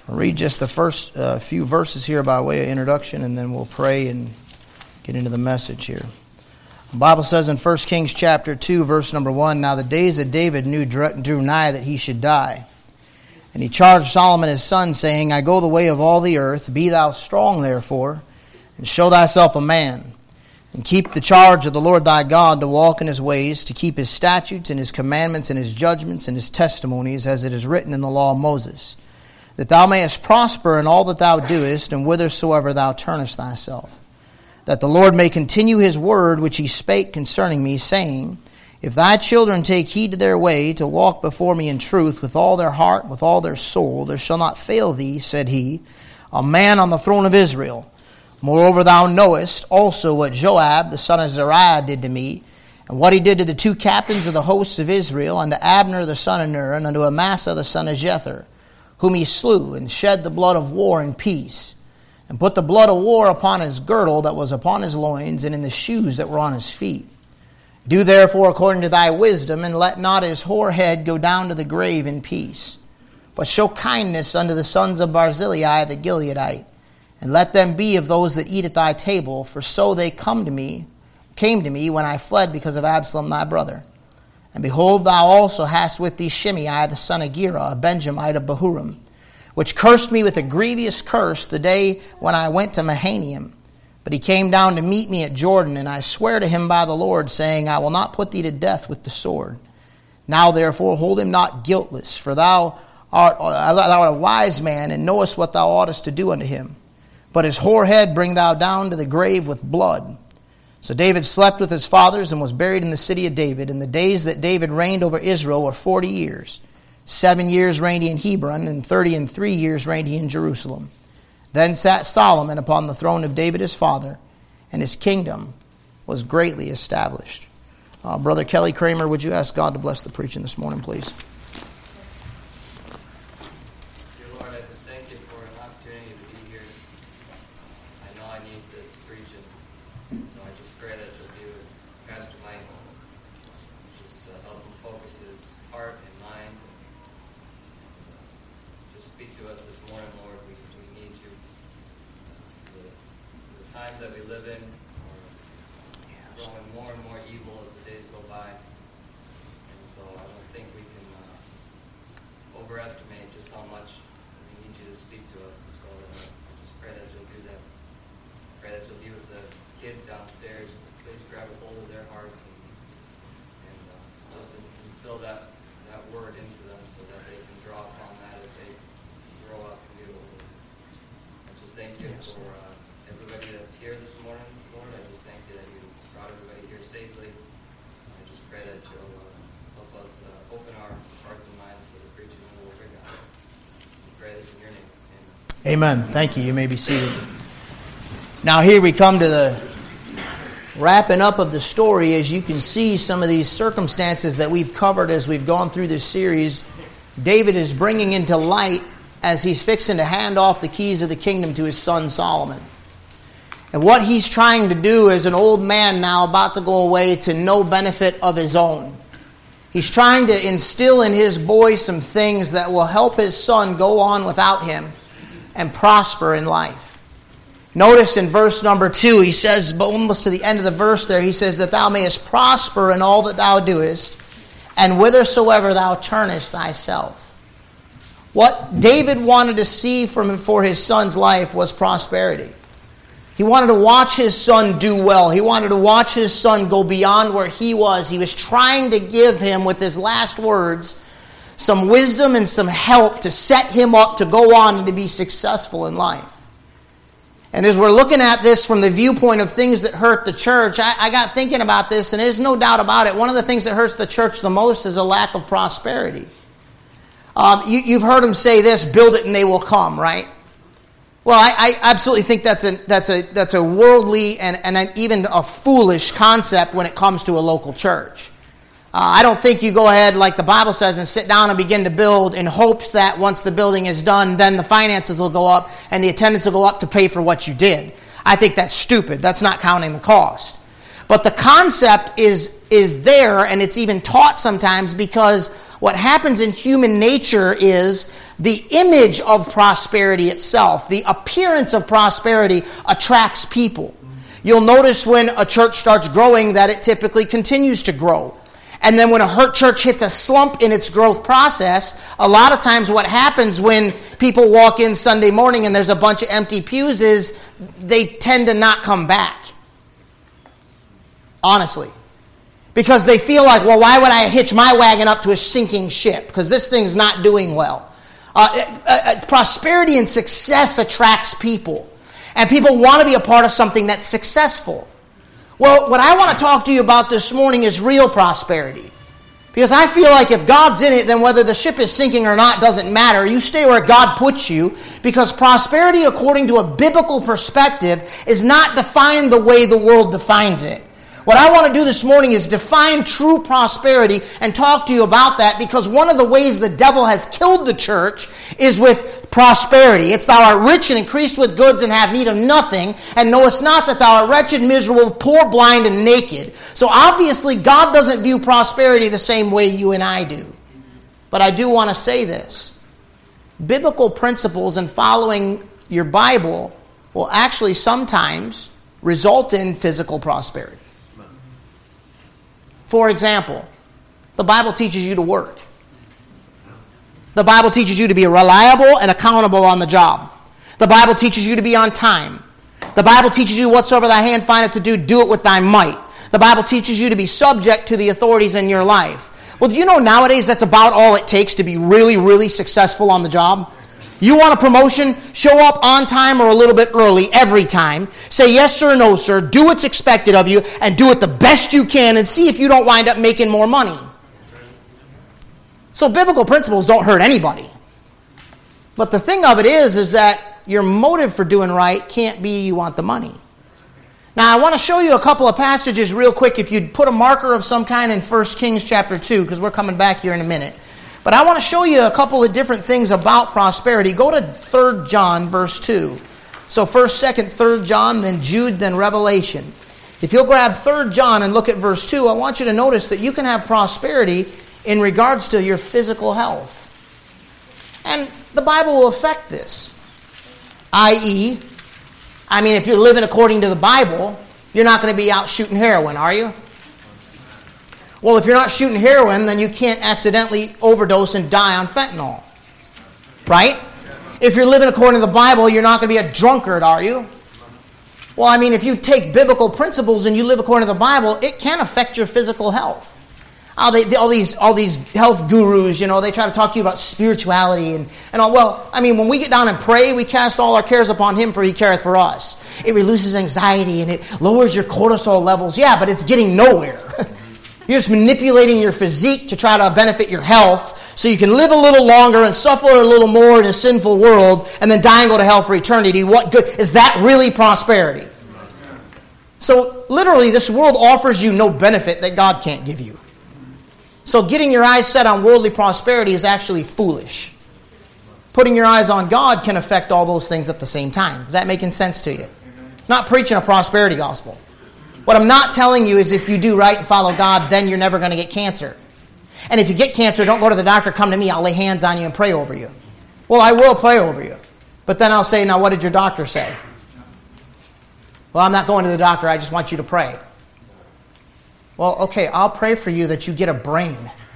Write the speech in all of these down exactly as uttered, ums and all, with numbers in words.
I'll read just the first uh, few verses here by way of introduction, and then we'll pray and get into the message here. The Bible says in First Kings chapter two, verse number one, "Now the days of David knew drew nigh that he should die. And he charged Solomon his son, saying, I go the way of all the earth. Be thou strong, therefore, and show thyself a man. And keep the charge of the Lord thy God, to walk in his ways, to keep his statutes and his commandments and his judgments and his testimonies, as it is written in the law of Moses, that thou mayest prosper in all that thou doest, and whithersoever thou turnest thyself. That the Lord may continue his word which he spake concerning me, saying, If thy children take heed to their way, to walk before me in truth with all their heart and with all their soul, there shall not fail thee, said he, a man on the throne of Israel. Moreover, thou knowest also what Joab the son of Zeruiah did to me, and what he did to the two captains of the hosts of Israel, unto Abner the son of Ner, and unto Amasa the son of Jether, whom he slew, and shed the blood of war in peace, and put the blood of war upon his girdle that was upon his loins, and in the shoes that were on his feet. Do therefore according to thy wisdom, and let not his hoar head go down to the grave in peace. But show kindness unto the sons of Barzillai the Gileadite, and let them be of those that eat at thy table, for so they come to me, came to me when I fled because of Absalom thy brother. And behold, thou also hast with thee Shimei the son of Gera, a Benjamite of Bahurim, which cursed me with a grievous curse the day when I went to Mahanaim. But he came down to meet me at Jordan, and I swear to him by the Lord, saying, I will not put thee to death with the sword. Now therefore hold him not guiltless, for thou art, thou art a wise man, and knowest what thou oughtest to do unto him. But his hoar head bring thou down to the grave with blood. So David slept with his fathers, and was buried in the city of David. And the days that David reigned over Israel were forty years. Seven years reigned he in Hebron, and thirty and three years reigned he in Jerusalem. Then sat Solomon upon the throne of David his father, and his kingdom was greatly established." Uh, Brother Kelly Kramer, would you ask God to bless the preaching this morning, please? Dear Lord, I just thank you for an opportunity to be here. I know I need this preaching, so I just pray that you'll be with Pastor Michael. Just uh, help him focus his heart and mind. Just speak to us this morning, Lord. We, we need you. The, the times that we live in are growing more and more evil as the days go by. And so I don't think we can uh, overestimate just how much we need you to speak to us. So uh, I just pray that you'll do that. Pray that you'll be with the kids downstairs. Please grab a hold of their hearts and, and uh, just instill that, that word into them so that they can draw upon that as they grow up and get older. I just thank you Yes. for uh, everybody that's here this morning, Lord. I just thank you that you brought everybody here safely. I just pray that you'll uh, help us uh, open our hearts and minds to the preaching of the Word of God. We pray this in your name. Amen. Amen. Thank you. You may be seated. Now here we come to the wrapping up of the story. As you can see, some of these circumstances that we've covered as we've gone through this series, David is bringing into light as he's fixing to hand off the keys of the kingdom to his son Solomon. And what he's trying to do as an old man now about to go away to no benefit of his own. He's trying to instill in his boy some things that will help his son go on without him and prosper in life. Notice in verse number two, he says, but almost to the end of the verse there, he says, that thou mayest prosper in all that thou doest, and whithersoever thou turnest thyself. What David wanted to see from for his son's life was prosperity. He wanted to watch his son do well. He wanted to watch his son go beyond where he was. He was trying to give him, with his last words, some wisdom and some help to set him up to go on and to be successful in life. And as we're looking at this from the viewpoint of things that hurt the church, I, I got thinking about this, and there's no doubt about it. One of the things that hurts the church the most is a lack of prosperity. Um, you, you've heard him say this, build it and they will come, right? Well, I, I absolutely think that's a that's a that's a worldly and, and an, even a foolish concept when it comes to a local church. Uh, I don't think you go ahead, like the Bible says, and sit down and begin to build in hopes that once the building is done, then the finances will go up and the attendance will go up to pay for what you did. I think that's stupid. That's not counting the cost. But the concept is is there, and it's even taught sometimes because What happens in human nature is the image of prosperity itself, the appearance of prosperity attracts people. You'll notice when a church starts growing that it typically continues to grow. And then when a hurt church hits a slump in its growth process, a lot of times what happens when people walk in Sunday morning and there's a bunch of empty pews is they tend to not come back. Honestly. Because they feel like, well, why would I hitch my wagon up to a sinking ship? Because this thing's not doing well. Uh, uh, uh, prosperity and success attracts people. And people want to be a part of something that's successful. Well, what I want to talk to you about this morning is real prosperity. Because I feel like if God's in it, then whether the ship is sinking or not doesn't matter. You stay where God puts you. Because prosperity, according to a biblical perspective, is not defined the way the world defines it. What I want to do this morning is define true prosperity and talk to you about that, because one of the ways the devil has killed the church is with prosperity. It's thou art rich and increased with goods and have need of nothing, and knowest not that thou art wretched, miserable, poor, blind, and naked. So obviously God doesn't view prosperity the same way you and I do. But I do want to say this. Biblical principles and following your Bible will actually sometimes result in physical prosperity. For example, the Bible teaches you to work. The Bible teaches you to be reliable and accountable on the job. The Bible teaches you to be on time. The Bible teaches you whatsoever thy hand findeth to do, do it with thy might. The Bible teaches you to be subject to the authorities in your life. Well, do you know nowadays that's about all it takes to be really, really successful on the job? You want a promotion? Show up on time or a little bit early every time. Say yes sir, no sir. Do what's expected of you and do it the best you can and see if you don't wind up making more money. So biblical principles don't hurt anybody. But the thing of it is, is that your motive for doing right can't be you want the money. Now I want to show you a couple of passages real quick. If you'd put a marker of some kind in First Kings chapter two, because we're coming back here in a minute. But I want to show you a couple of different things about prosperity. Go to Third John verse two. So first, second, Third John, then Jude, then Revelation. If you'll grab Third John and look at verse two, I want you to notice that you can have prosperity in regards to your physical health. And the Bible will affect this. that is, I mean, if you're living according to the Bible, you're not going to be out shooting heroin, are you? Well, if you're not shooting heroin, then you can't accidentally overdose and die on fentanyl. Right? If you're living according to the Bible, you're not going to be a drunkard, are you? Well, I mean, if you take biblical principles and you live according to the Bible, it can affect your physical health. Oh, they, they, all these all these health gurus, you know, they try to talk to you about spirituality and, and all. Well, I mean, when we get down and pray, we cast all our cares upon Him, for He careth for us. It reduces anxiety and it lowers your cortisol levels. Yeah, but it's getting nowhere. You're just manipulating your physique to try to benefit your health so you can live a little longer and suffer a little more in a sinful world and then die and go to hell for eternity. What good? Is that really prosperity? So literally, this world offers you no benefit that God can't give you. So getting your eyes set on worldly prosperity is actually foolish. Putting your eyes on God can affect all those things at the same time. Is that making sense to you? Not preaching a prosperity gospel. What I'm not telling you is if you do right and follow God, then you're never going to get cancer. And if you get cancer, don't go to the doctor, come to me, I'll lay hands on you and pray over you. Well, I will pray over you. But then I'll say, now what did your doctor say? Well, I'm not going to the doctor, I just want you to pray. Well, okay, I'll pray for you that you get a brain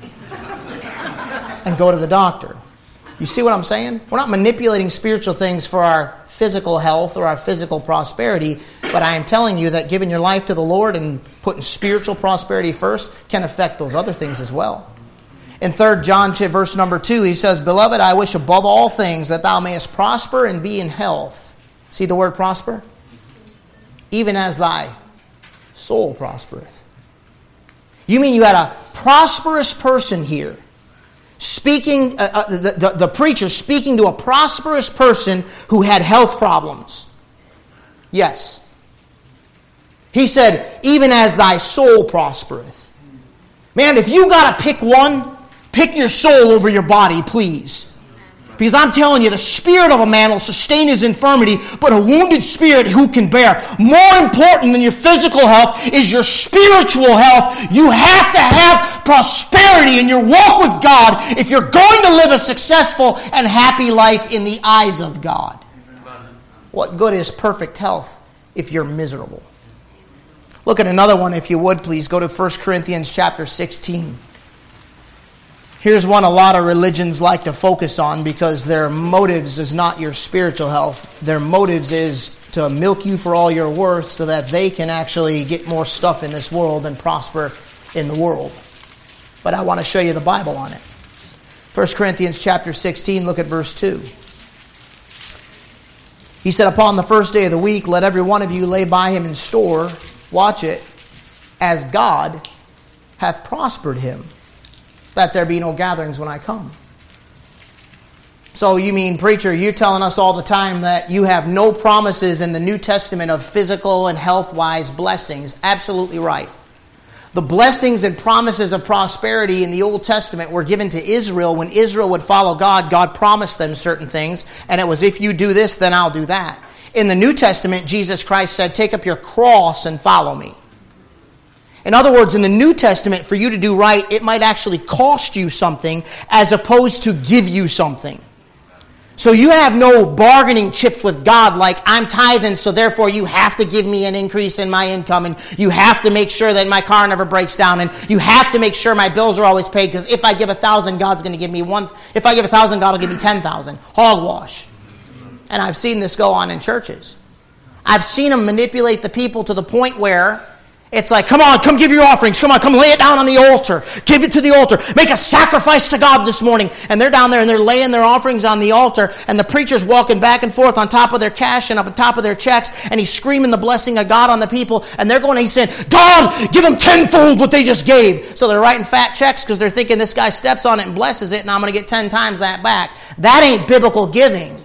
and go to the doctor. You see what I'm saying? We're not manipulating spiritual things for our physical health or our physical prosperity, but I am telling you that giving your life to the Lord and putting spiritual prosperity first can affect those other things as well. In Third John verse number two, he says, Beloved, I wish above all things that thou mayest prosper and be in health. See the word prosper? Even as thy soul prospereth. You mean you had a prosperous person here? Speaking, uh, uh, the, the, the preacher speaking to a prosperous person who had health problems. Yes. He said, even as thy soul prospereth. Man, if you got to pick one, pick your soul over your body, please. Because I'm telling you, the spirit of a man will sustain his infirmity, but a wounded spirit who can bear? More important than your physical health is your spiritual health. You have to have prosperity in your walk with God if you're going to live a successful and happy life in the eyes of God. What good is perfect health if you're miserable? Look at another one, if you would, please. Go to First Corinthians chapter sixteen. Here's one a lot of religions like to focus on because their motives is not your spiritual health. Their motives is to milk you for all you're worth so that they can actually get more stuff in this world and prosper in the world. But I want to show you the Bible on it. First Corinthians chapter sixteen, look at verse two. He said, upon the first day of the week, let every one of you lay by him in store, watch it, as God hath prospered him, that there be no gatherings when I come. So you mean, preacher, you're telling us all the time that you have no promises in the New Testament of physical and health-wise blessings. Absolutely right. The blessings and promises of prosperity in the Old Testament were given to Israel. When Israel would follow God, God promised them certain things, and it was, if you do this, then I'll do that. In the New Testament, Jesus Christ said, take up your cross and follow me. In other words, in the New Testament, for you to do right, it might actually cost you something as opposed to give you something. So you have no bargaining chips with God like, I'm tithing, so therefore you have to give me an increase in my income, and you have to make sure that my car never breaks down, and you have to make sure my bills are always paid, because if I give a thousand, God's going to give me one. If I give a thousand, God will give me ten thousand. Hogwash. And I've seen this go on in churches. I've seen them manipulate the people to the point where it's like, come on, come give your offerings. Come on, come lay it down on the altar. Give it to the altar. Make a sacrifice to God this morning. And they're down there and they're laying their offerings on the altar. And the preacher's walking back and forth on top of their cash and up on top of their checks. And he's screaming the blessing of God on the people. And they're going, he's saying, God, give them tenfold what they just gave. So they're writing fat checks because they're thinking this guy steps on it and blesses it, and I'm going to get ten times that back. That ain't biblical giving.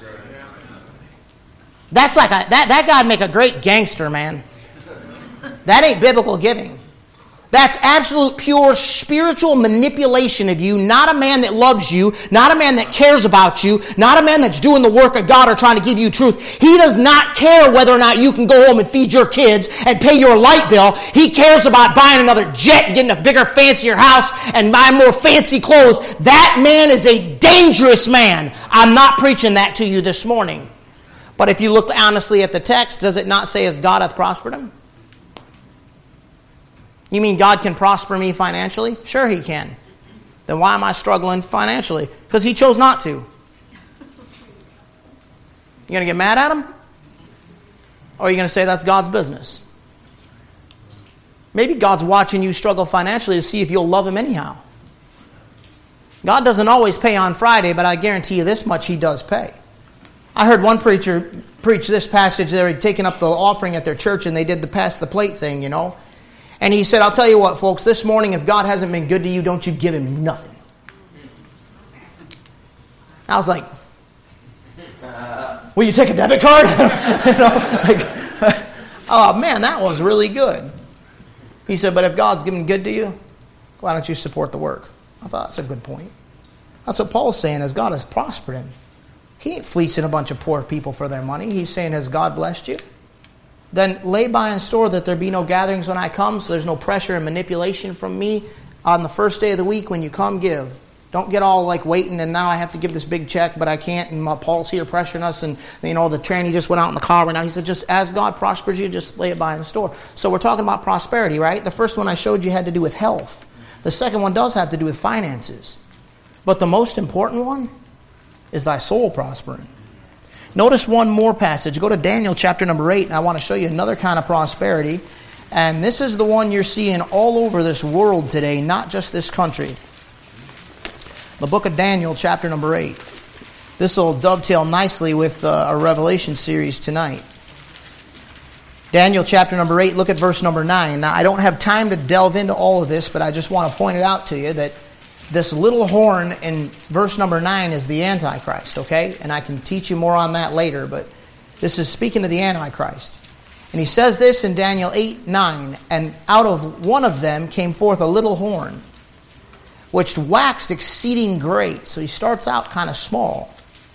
That's like a, that, that guy'd make a great gangster, man. That ain't biblical giving. That's absolute pure spiritual manipulation of you, not a man that loves you, not a man that cares about you, not a man that's doing the work of God or trying to give you truth. He does not care whether or not you can go home and feed your kids and pay your light bill. He cares about buying another jet, getting a bigger, fancier house, and buying more fancy clothes. That man is a dangerous man. I'm not preaching that to you this morning. But if you look honestly at the text, does it not say, as God hath prospered him? You mean God can prosper me financially? Sure he can. Then why am I struggling financially? Because he chose not to. You going to get mad at him? Or are you going to say that's God's business? Maybe God's watching you struggle financially to see if you'll love him anyhow. God doesn't always pay on Friday, but I guarantee you this much, he does pay. I heard one preacher preach this passage. They were taking up the offering at their church, and they did the pass the plate thing, you know. And he said, I'll tell you what, folks, this morning, if God hasn't been good to you, don't you give him nothing. I was like, will you take a debit card? you know, like, oh, man, that was really good. He said, but if God's given good to you, why don't you support the work? I thought, that's a good point. That's what Paul's saying, as God has prospered him. He ain't fleecing a bunch of poor people for their money. He's saying, has God blessed you? Then lay by and store that there be no gatherings when I come, so there's no pressure and manipulation from me. On the first day of the week when you come, give. Don't get all like waiting and now I have to give this big check, but I can't, and my Paul's here pressuring us, and you know the tranny just went out in the car right now. He said, just as God prospers you, just lay it by and store. So we're talking about prosperity, right? The first one I showed you had to do with health. The second one does have to do with finances. But the most important one is thy soul prospering. Notice one more passage. Go to Daniel chapter number eight, and I want to show you another kind of prosperity. And this is the one you're seeing all over this world today, not just this country. The book of Daniel chapter number eight. This will dovetail nicely with uh, our Revelation series tonight. Daniel chapter number eight, look at verse number nine. Now, I don't have time to delve into all of this, but I just want to point it out to you that this little horn in verse number nine is the Antichrist, okay? And I can teach you more on that later, but this is speaking to the Antichrist. And he says this in Daniel eight, nine, and out of one of them came forth a little horn, which waxed exceeding great. So he starts out kind of small.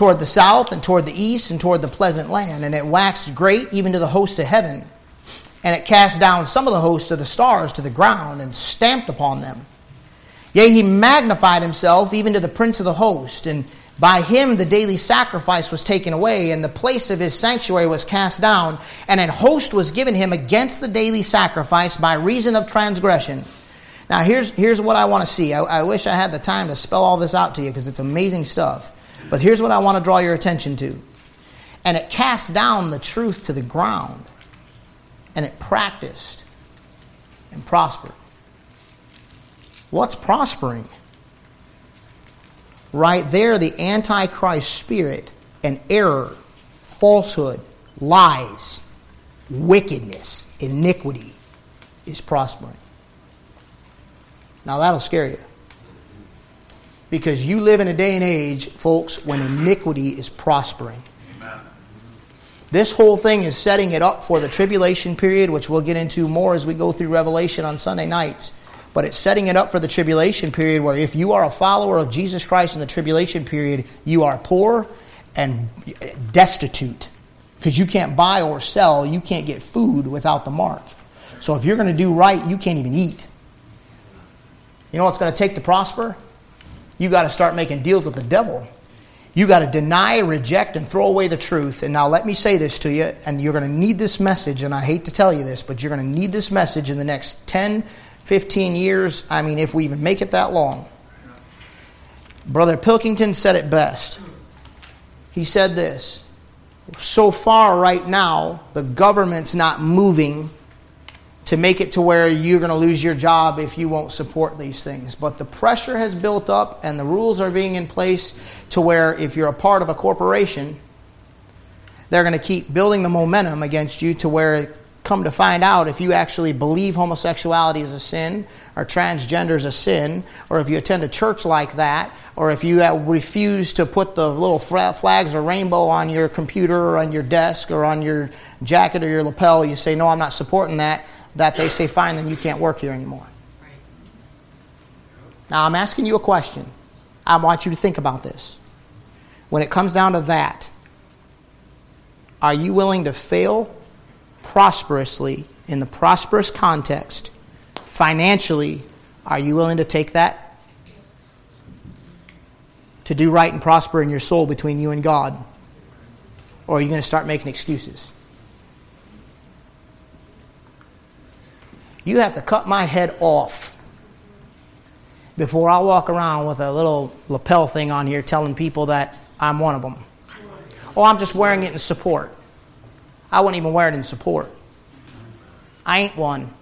toward the south and toward the east and toward the pleasant land. And it waxed great even to the host of heaven. And it cast down some of the host of the stars to the ground and stamped upon them. Yea, he magnified himself even to the prince of the host. And by him the daily sacrifice was taken away, and the place of his sanctuary was cast down, and an host was given him against the daily sacrifice by reason of transgression. Now here's, here's what I want to see. I, I wish I had the time to spell all this out to you because it's amazing stuff. But here's what I want to draw your attention to. And it cast down the truth to the ground, and it practiced and prospered. What's prospering? Right there, the Antichrist spirit and error, falsehood, lies, wickedness, iniquity is prospering. Now that'll scare you. Because you live in a day and age, folks, when iniquity is prospering. Amen. This whole thing is setting it up for the tribulation period, which we'll get into more as we go through Revelation on Sunday nights. But it's setting it up for the tribulation period where if you are a follower of Jesus Christ in the tribulation period, you are poor and destitute. Because you can't buy or sell, you can't get food without the mark. So if you're going to do right, you can't even eat. You know what's going to take to prosper? You got to start making deals with the devil. You got to deny, reject, and throw away the truth. And now let me say this to you, and you're going to need this message, and I hate to tell you this, but you're going to need this message in the next ten, fifteen years. I mean, if we even make it that long. Brother Pilkington said it best. He said this: so far right now, the government's not moving to make it to where you're going to lose your job if you won't support these things. But the pressure has built up and the rules are being in place to where if you're a part of a corporation, they're going to keep building the momentum against you to where, come to find out, if you actually believe homosexuality is a sin or transgender is a sin, or if you attend a church like that, or if you refuse to put the little flags or rainbow on your computer or on your desk or on your jacket or your lapel, you say, no, I'm not supporting that, that they say, fine, then you can't work here anymore. Right. Now, I'm asking you a question. I want you to think about this. When it comes down to that, are you willing to fail prosperously in the prosperous context? Financially, are you willing to take that? To do right and prosper in your soul between you and God? Or are you going to start making excuses? You have to cut my head off before I walk around with a little lapel thing on here telling people that I'm one of them. Oh, I'm just wearing it in support. I wouldn't even wear it in support. I ain't one.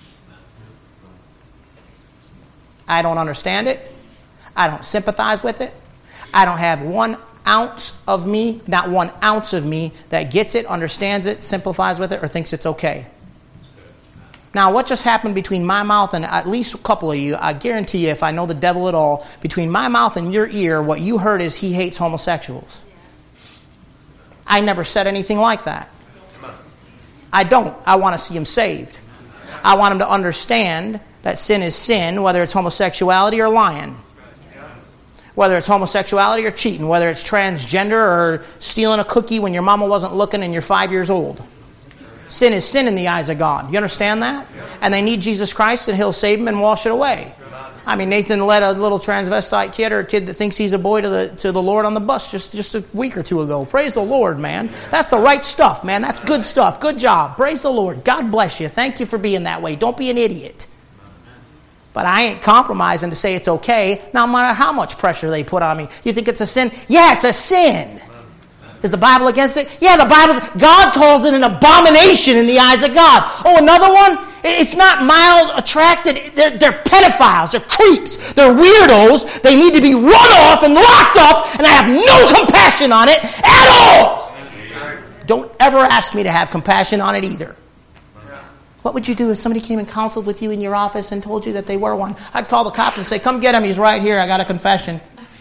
I don't understand it. I don't sympathize with it. I don't have one ounce of me, not one ounce of me, that gets it, understands it, sympathies with it, or thinks it's okay. Now, what just happened between my mouth and at least a couple of you, I guarantee you, if I know the devil at all, between my mouth and your ear, what you heard is he hates homosexuals. I never said anything like that. I don't. I want to see him saved. I want him to understand that sin is sin, whether it's homosexuality or lying. Whether it's homosexuality or cheating. Whether it's transgender or stealing a cookie when your mama wasn't looking and you're five years old. Sin is sin in the eyes of God. You understand that? And they need Jesus Christ and he'll save them and wash it away. I mean, Nathan led a little transvestite kid or a kid that thinks he's a boy to the to the Lord on the bus just, just a week or two ago. Praise the Lord, man. That's the right stuff, man. That's good stuff. Good job. Praise the Lord. God bless you. Thank you for being that way. Don't be an idiot. But I ain't compromising to say it's okay, no matter how much pressure they put on me. You think it's a sin? Yeah, it's a sin. Is the Bible against it? Yeah, the Bible. God calls it an abomination in the eyes of God. Oh, another one? It's not mild attracted. They're, they're pedophiles. They're creeps. They're weirdos. They need to be run off and locked up, and I have no compassion on it at all. Don't ever ask me to have compassion on it either. What would you do if somebody came and counseled with you in your office and told you that they were one? I'd call the cops and say, come get him. He's right here. I got a confession.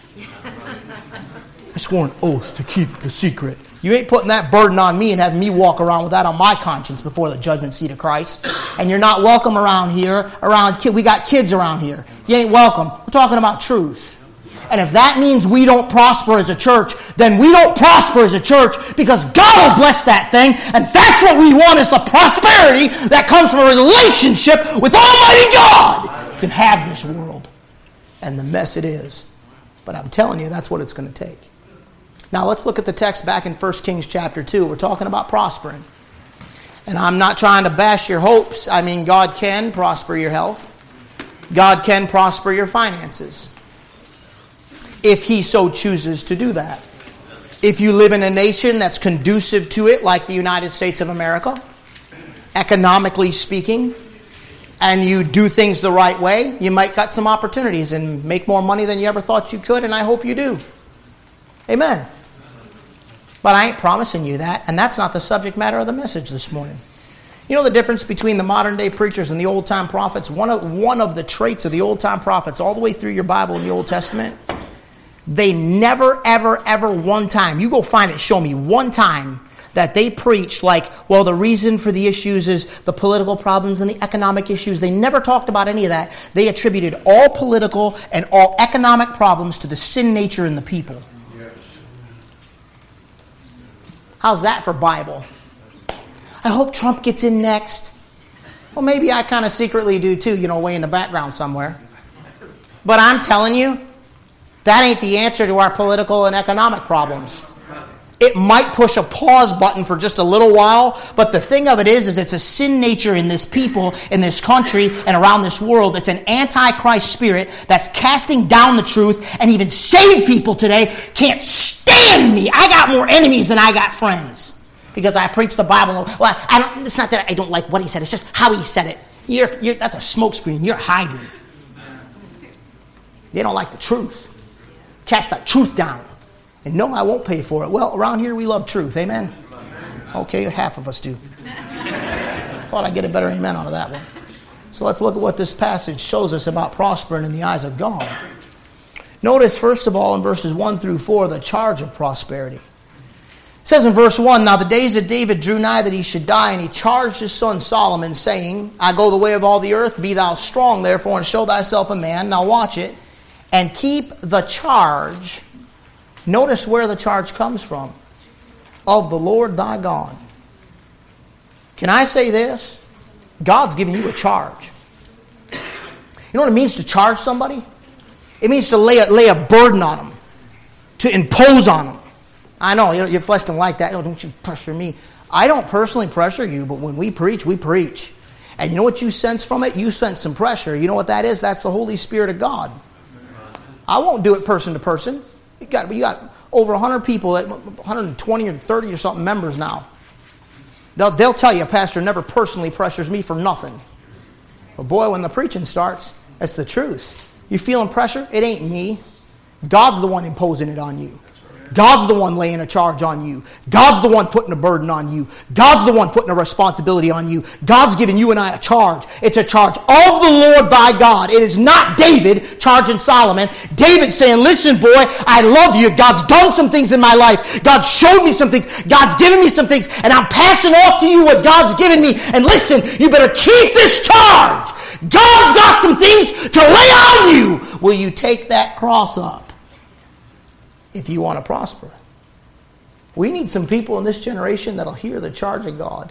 I swore an oath to keep the secret. You ain't putting that burden on me and having me walk around with that on my conscience before the judgment seat of Christ. And you're not welcome around here. Around kid, we got kids around here. You ain't welcome. We're talking about truth. And if that means we don't prosper as a church, then we don't prosper as a church, because God will bless that thing. And that's what we want, is the prosperity that comes from a relationship with Almighty God. You can have this world. And the mess it is. But I'm telling you, that's what it's going to take. Now let's look at the text back in First Kings chapter two. We're talking about prospering. And I'm not trying to bash your hopes. I mean, God can prosper your health. God can prosper your finances, if He so chooses to do that. If you live in a nation that's conducive to it, like the United States of America, economically speaking, and you do things the right way, you might got some opportunities and make more money than you ever thought you could, and I hope you do. Amen. But I ain't promising you that, and that's not the subject matter of the message this morning. You know the difference between the modern day preachers and the old time prophets? One of, one of the traits of the old time prophets, all the way through your Bible in the Old Testament, they never, ever, ever one time, you go find it, show me one time that they preached like, well, the reason for the issues is the political problems and the economic issues. They never talked about any of that. They attributed all political and all economic problems to the sin nature in the people. How's that for Bible? I hope Trump gets in next. Well, maybe I kind of secretly do too, you know, way in the background somewhere. But I'm telling you, that ain't the answer to our political and economic problems. It might push a pause button for just a little while, but the thing of it is, is it's a sin nature in this people, in this country, and around this world. It's an antichrist spirit that's casting down the truth, and even saved people today can't stand me. I got more enemies than I got friends, because I preach the Bible. Well, I don't, it's not that I don't like what he said, it's just how he said it. You're, you're, that's a smokescreen. You're hiding. They don't like the truth. Cast that truth down. And no, I won't pay for it. Well, around here we love truth. Amen? Okay, half of us do. Thought I'd get a better amen out of that one. So let's look at what this passage shows us about prospering in the eyes of God. Notice, first of all, in verses one through four, the charge of prosperity. It says in verse one, now the days of David drew nigh that he should die, and he charged his son Solomon, saying, I go the way of all the earth, be thou strong therefore, and show thyself a man. Now watch it. And keep the charge. Notice where the charge comes from. Of the Lord thy God. Can I say this? God's giving you a charge. You know what it means to charge somebody? It means to lay a, lay a burden on them. To impose on them. I know, your flesh don't like that. Oh, don't you pressure me. I don't personally pressure you, but when we preach, we preach. And you know what you sense from it? You sense some pressure. You know what that is? That's the Holy Spirit of God. I won't do it person to person. You got, you got over one hundred people, one hundred twenty or thirty or something members now. They'll, they'll tell you, a pastor never personally pressures me for nothing. But boy, when the preaching starts, that's the truth. You feeling pressure? It ain't me. God's the one imposing it on you. God's the one laying a charge on you. God's the one putting a burden on you. God's the one putting a responsibility on you. God's giving you and I a charge. It's a charge of the Lord thy God. It is not David charging Solomon. David saying, listen, boy, I love you. God's done some things in my life. God showed me some things. God's given me some things. And I'm passing off to you what God's given me. And listen, you better keep this charge. God's got some things to lay on you. Will you take that cross up? If you want to prosper. We need some people in this generation that'll hear the charge of God.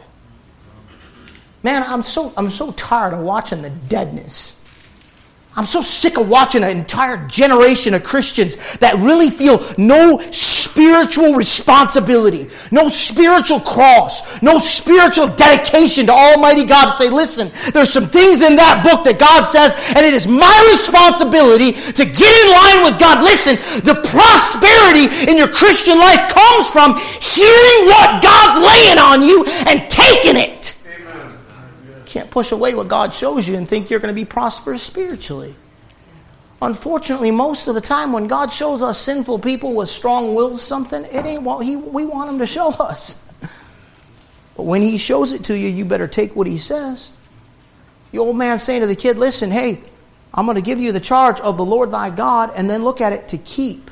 Man, I'm so I'm so tired of watching the deadness. I'm so sick of watching an entire generation of Christians that really feel no spiritual responsibility, no spiritual cross, no spiritual dedication to Almighty God to say, listen, there's some things in that book that God says, and it is my responsibility to get in line with God. Listen, the prosperity in your Christian life comes from hearing what God's laying on you and taking it. Can't push away what God shows you and think you're going to be prosperous spiritually. Unfortunately, most of the time when God shows us sinful people with strong wills something, it ain't what he, we want him to show us. But when he shows it to you, you better take what he says. The old man saying to the kid, listen, hey, I'm going to give you the charge of the Lord thy God, and then look at it to keep.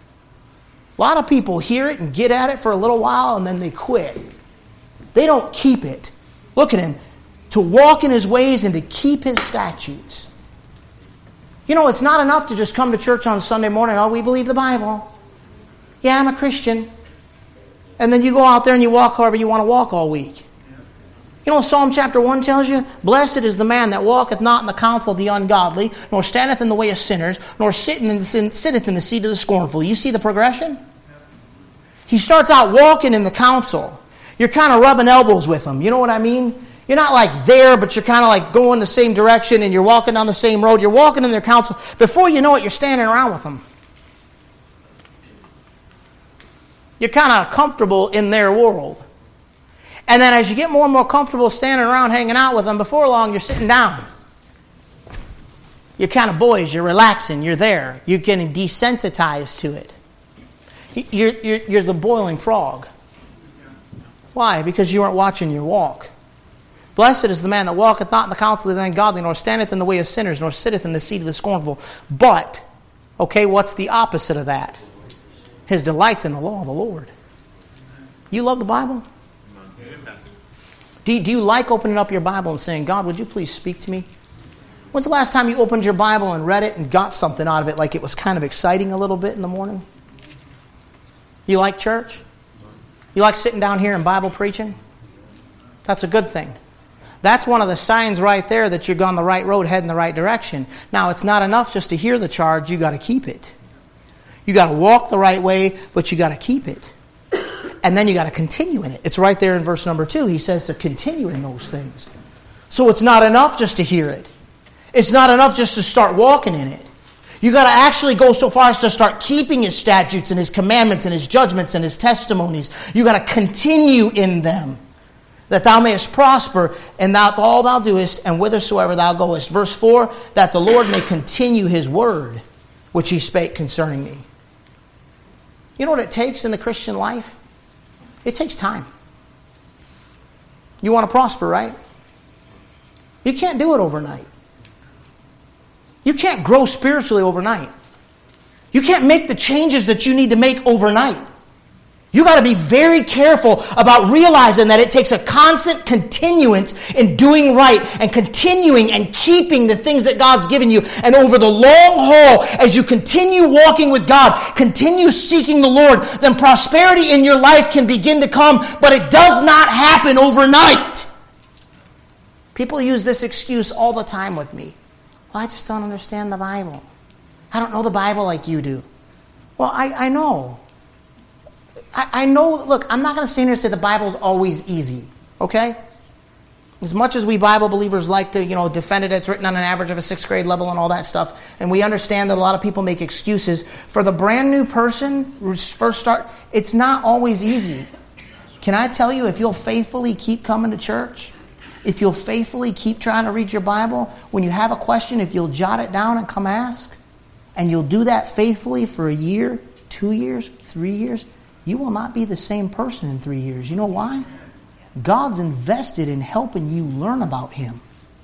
A lot of people hear it and get at it for a little while, and then they quit. They don't keep it. Look at him. To walk in his ways and to keep his statutes. You know, it's not enough to just come to church on Sunday morning. Oh, we believe the Bible. Yeah, I'm a Christian. And then you go out there and you walk however you want to walk all week. You know what Psalm chapter one tells you? Blessed is the man that walketh not in the counsel of the ungodly, nor standeth in the way of sinners, nor sitteth in, sitteth in the seat of the scornful. You see the progression? He starts out walking in the counsel. You're kind of rubbing elbows with him. You know what I mean? You're not like there, but you're kind of like going the same direction and you're walking down the same road. You're walking in their counsel. Before you know it, you're standing around with them. You're kind of comfortable in their world. And then as you get more and more comfortable standing around hanging out with them, before long you're sitting down. You're kind of boys. You're relaxing. You're there. You're getting desensitized to it. You're, you're, you're the boiling frog. Why? Because you weren't watching your walk. Blessed is the man that walketh not in the counsel of the ungodly, nor standeth in the way of sinners, nor sitteth in the seat of the scornful. But, okay, what's the opposite of that? His delight's in the law of the Lord. You love the Bible? Do you, do you like opening up your Bible and saying, God, would you please speak to me? When's the last time you opened your Bible and read it and got something out of it, like it was kind of exciting a little bit in the morning? You like church? You like sitting down here and Bible preaching? That's a good thing. That's one of the signs right there that you're on the right road, heading the right direction. Now, it's not enough just to hear the charge. You got to keep it. You got to walk the right way, but you got to keep it. And then you got to continue in it. It's right there in verse number two. He says to continue in those things. So it's not enough just to hear it. It's not enough just to start walking in it. You got to actually go so far as to start keeping His statutes and His commandments and His judgments and His testimonies. You got to continue in them, that thou mayest prosper in thou, all thou doest and whithersoever thou goest. Verse four, that the Lord may continue His word, which He spake concerning me. You know what it takes in the Christian life? It takes time. You want to prosper, right? You can't do it overnight. You can't grow spiritually overnight. You can't make the changes that you need to make overnight. You got to be very careful about realizing that it takes a constant continuance in doing right and continuing and keeping the things that God's given you. And over the long haul, as you continue walking with God, continue seeking the Lord, then prosperity in your life can begin to come, but it does not happen overnight. People use this excuse all the time with me. Well, I just don't understand the Bible. I don't know the Bible like you do. Well, I, I know. I, I know, look, I'm not going to stand here and say the Bible's always easy, okay? As much as we Bible believers like to, you know, defend it, it's written on an average of a sixth grade level and all that stuff, and we understand that a lot of people make excuses. For the brand new person, first start, it's not always easy. Can I tell you, if you'll faithfully keep coming to church, if you'll faithfully keep trying to read your Bible, when you have a question, if you'll jot it down and come ask, and you'll do that faithfully for a year, two years, three years, you will not be the same person in three years. You know why? God's invested in helping you learn about Him.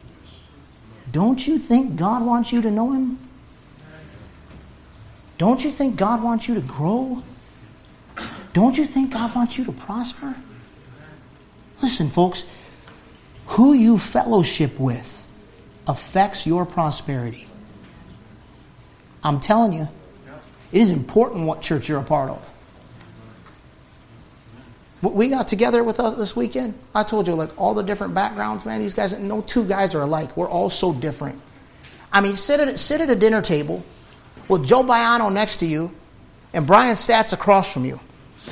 Don't you think God wants you to know Him? Don't you think God wants you to grow? Don't you think God wants you to prosper? Listen, folks, who you fellowship with affects your prosperity. I'm telling you, it is important what church you're a part of. We got together with us this weekend. I told you, like, all the different backgrounds, man. These guys, no two guys are alike. We're all so different. I mean, sit at, sit at a dinner table with Joe Baiano next to you and Brian Statz across from you.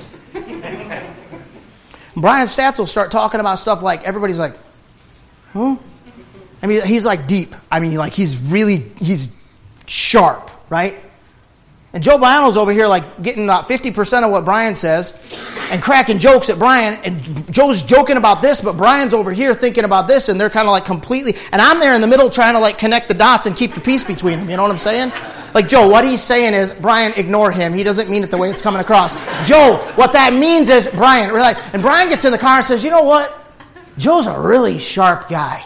Brian Statz will start talking about stuff like, everybody's like, huh? I mean, he's like deep. I mean, like, he's really, he's sharp, right? And Joe Baiano's over here like getting about fifty percent of what Brian says and cracking jokes at Brian. And Joe's joking about this, but Brian's over here thinking about this, and they're kind of like completely... And I'm there in the middle trying to like connect the dots and keep the peace between them. You know what I'm saying? Like, Joe, what he's saying is, Brian, ignore him. He doesn't mean it the way it's coming across. Joe, what that means is, Brian, we're like, and Brian gets in the car and says, you know what? Joe's a really sharp guy.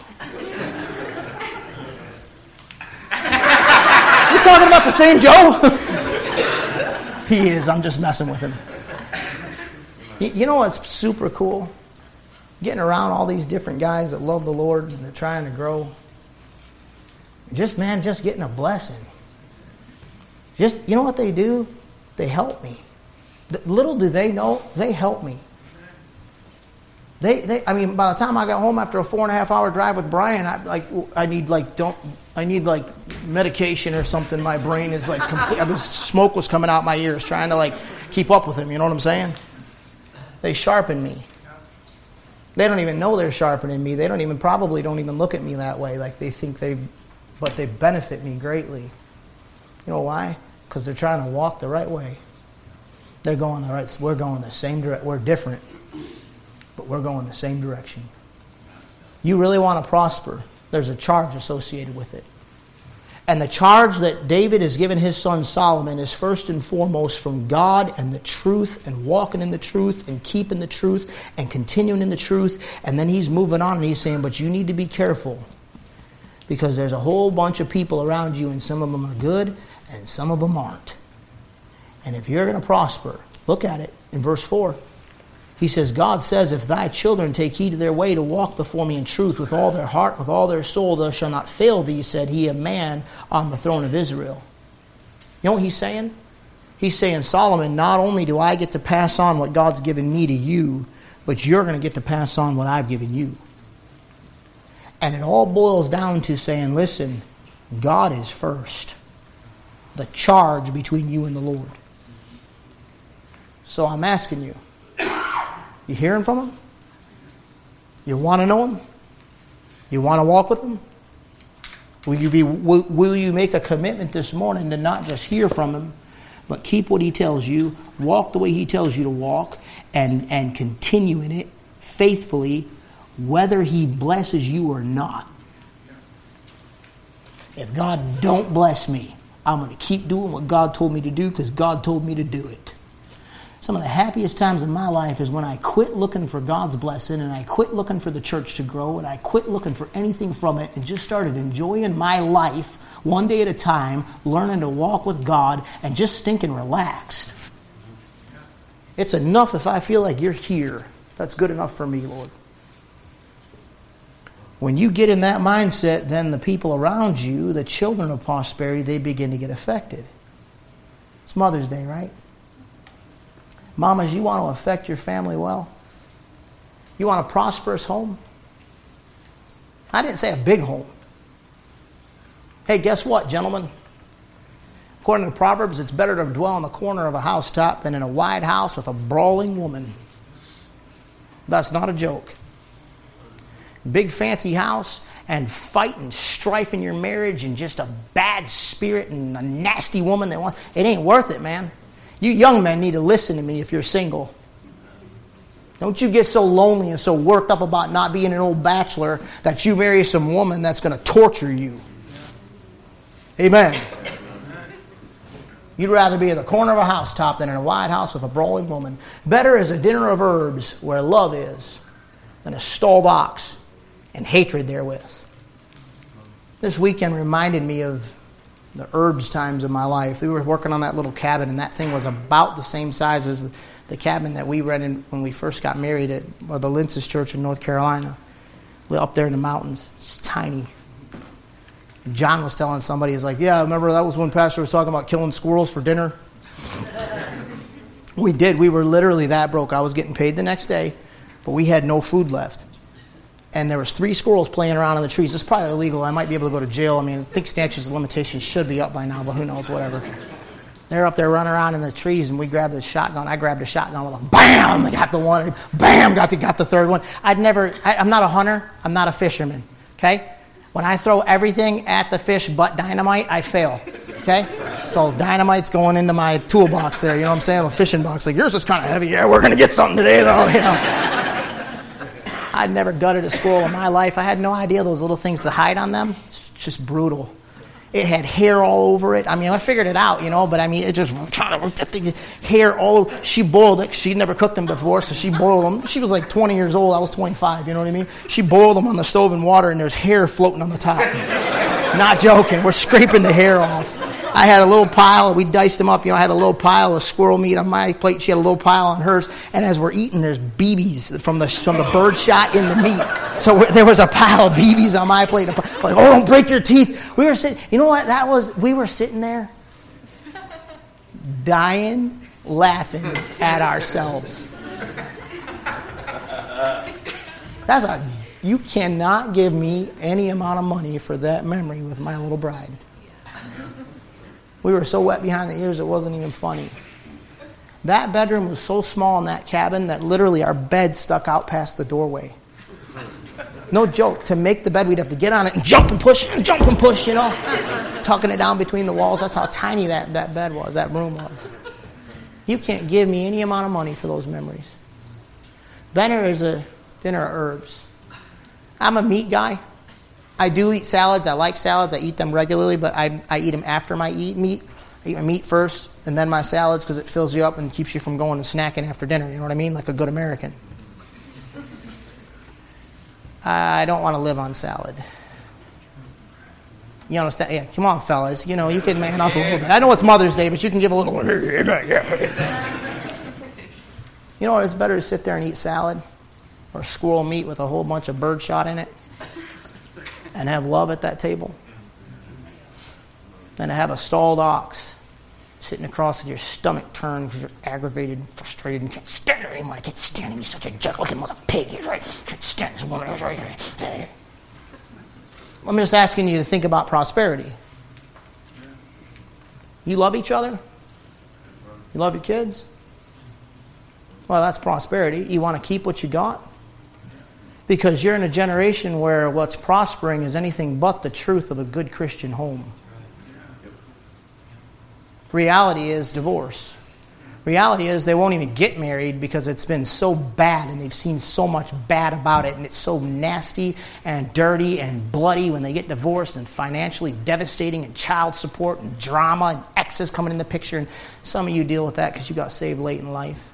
You talking about the same Joe? He is. I'm just messing with him. You know what's super cool? Getting around all these different guys that love the Lord and they're trying to grow. Just, man, just getting a blessing. Just, you know what they do? They help me. Little do they know, they help me. They, they, I mean, by the time I got home after a four and a half hour drive with Brian, I like, I need like, don't, I need like medication or something. My brain is like, complete, I was, smoke was coming out my ears, trying to like keep up with him. You know what I'm saying? They sharpen me. They don't even know they're sharpening me. They don't even, probably don't even look at me that way. Like they think they, but they benefit me greatly. You know why? Because they're trying to walk the right way. They're going the right, we're going the same direction. We're different, but we're going the same direction. You really want to prosper, there's a charge associated with it. And the charge that David has given his son Solomon is first and foremost from God and the truth and walking in the truth and keeping the truth and continuing in the truth. And then he's moving on and he's saying, but you need to be careful because there's a whole bunch of people around you and some of them are good and some of them aren't. And if you're going to prosper, look at it in verse four. He says, God says, if thy children take heed to their way to walk before me in truth with all their heart, with all their soul, thou shalt not fail thee, said he, a man on the throne of Israel. You know what he's saying? He's saying, Solomon, not only do I get to pass on what God's given me to you, but you're going to get to pass on what I've given you. And it all boils down to saying, listen, God is first. The charge between you and the Lord. So I'm asking you, you hearing from Him? You want to know Him? You want to walk with Him? Will you be? Will, will you make a commitment this morning to not just hear from Him, but keep what He tells you, walk the way He tells you to walk, and, and continue in it faithfully, whether He blesses you or not? If God don't bless me, I'm going to keep doing what God told me to do because God told me to do it. Some of the happiest times in my life is when I quit looking for God's blessing and I quit looking for the church to grow and I quit looking for anything from it and just started enjoying my life one day at a time, learning to walk with God and just stinking relaxed. It's enough if I feel like you're here. That's good enough for me, Lord. When you get in that mindset, then the people around you, the children of prosperity, they begin to get affected. It's Mother's Day, right? Mamas, you want to affect your family well? You want a prosperous home? I didn't say a big home. Hey, guess what, gentlemen? According to Proverbs, it's better to dwell in the corner of a housetop than in a wide house with a brawling woman. That's not a joke. Big fancy house and fight and strife in your marriage and just a bad spirit and a nasty woman that wants, it ain't worth it, man. You young men need to listen to me if you're single. Don't you get so lonely and so worked up about not being an old bachelor that you marry some woman that's going to torture you. Amen. You'd rather be in the corner of a housetop than in a wide house with a brawling woman. Better is a dinner of herbs where love is than a stalled ox and hatred therewith. This weekend reminded me of the herbs times of my life. We were working on that little cabin, and that thing was about the same size as the cabin that we rented when we first got married at the Lintz's Church in North Carolina. We're up there in the mountains. It's tiny. And John was telling somebody, he's like, yeah, remember that was when Pastor was talking about killing squirrels for dinner? We did. We were literally that broke. I was getting paid the next day, but we had no food left. And there was three squirrels playing around in the trees. It's probably illegal. I might be able to go to jail. I mean, I think statutes of limitations should be up by now, but who knows, whatever. They're up there running around in the trees, and we grabbed a shotgun. I grabbed a shotgun with a bam, I got the one. Bam, got the, got the third one. I'd never, I, I'm not a hunter. I'm not a fisherman, okay? When I throw everything at the fish but dynamite, I fail, okay? So dynamite's going into my toolbox there, you know what I'm saying? A fishing box. Like, yours is kind of heavy. Yeah, we're going to get something today, though, you know. I'd never gutted a squirrel in my life. I had no idea those little things to hide on them. It's just brutal. It had hair all over it. I mean, I figured it out, you know, but I mean, it just trying to hair all over. She boiled it. She'd never cooked them before, so she boiled them. She was like twenty years old. I was twenty-five, you know what I mean? She boiled them on the stove in water, and there's hair floating on the top. Not joking. We're scraping the hair off. I had a little pile. We diced them up. You know, I had a little pile of squirrel meat on my plate. She had a little pile on hers. And as we're eating, there's B Bs from the from the bird shot in the meat. So there was a pile of B Bs on my plate. Like, oh, don't break your teeth. We were sitting. You know what? That was. We were sitting there. dying, laughing at ourselves. That's a, you cannot give me any amount of money for that memory with my little bride. We were so wet behind the ears it wasn't even funny. That bedroom was so small in that cabin that literally our bed stuck out past the doorway. No joke. To make the bed, we'd have to get on it and jump and push and jump and push, you know, tucking it down between the walls. That's how tiny that, that bed was, that room was. You can't give me any amount of money for those memories. Dinner is a dinner of herbs. I'm a meat guy. I do eat salads. I like salads. I eat them regularly, but I, I eat them after I eat meat. I eat my meat first and then my salads because it fills you up and keeps you from going and snacking after dinner. You know what I mean? Like a good American. I don't want to live on salad. You understand? Yeah, come on, fellas. You know, you can man up a little bit. I know it's Mother's Day, but you can give a little... You know what? It's better to sit there and eat salad or squirrel meat with a whole bunch of birdshot in it and have love at that table than to have a stalled ox sitting across with your stomach turned because you're aggravated and frustrated and can't stand it anymore. I can't stand him. He's such a jerk-looking mother pig. He's right. I can't stand this woman. I'm just asking you to think about prosperity. You love each other? You love your kids? Well, that's prosperity. You want to keep what you got? Because you're in a generation where what's prospering is anything but the truth of a good Christian home. Reality is divorce. Reality is they won't even get married because it's been so bad and they've seen so much bad about it and it's so nasty and dirty and bloody when they get divorced and financially devastating and child support and drama and exes coming in the picture. And some of you deal with that because you got saved late in life.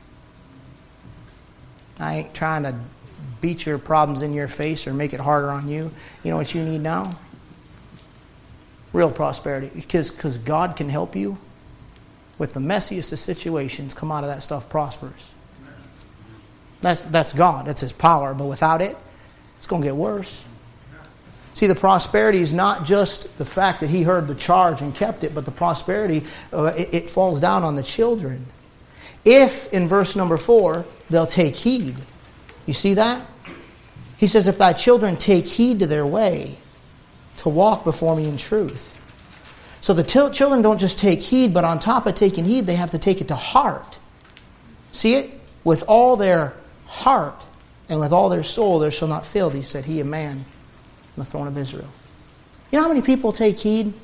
I ain't trying to beat your problems in your face or make it harder on you. You know what you need now? Real prosperity. Because because God can help you with the messiest of situations come out of that stuff prosperous. That's, that's God. That's His power. But without it, it's going to get worse. See, the prosperity is not just the fact that he heard the charge and kept it, but the prosperity, uh, it, it falls down on the children. If, in verse number four, they'll take heed. You see that? He says, if thy children take heed to their way, to walk before me in truth. So the t- children don't just take heed, but on top of taking heed, they have to take it to heart. See it? With all their heart and with all their soul, there shall not fail thee, said he, a man on the throne of Israel. You know how many people take heed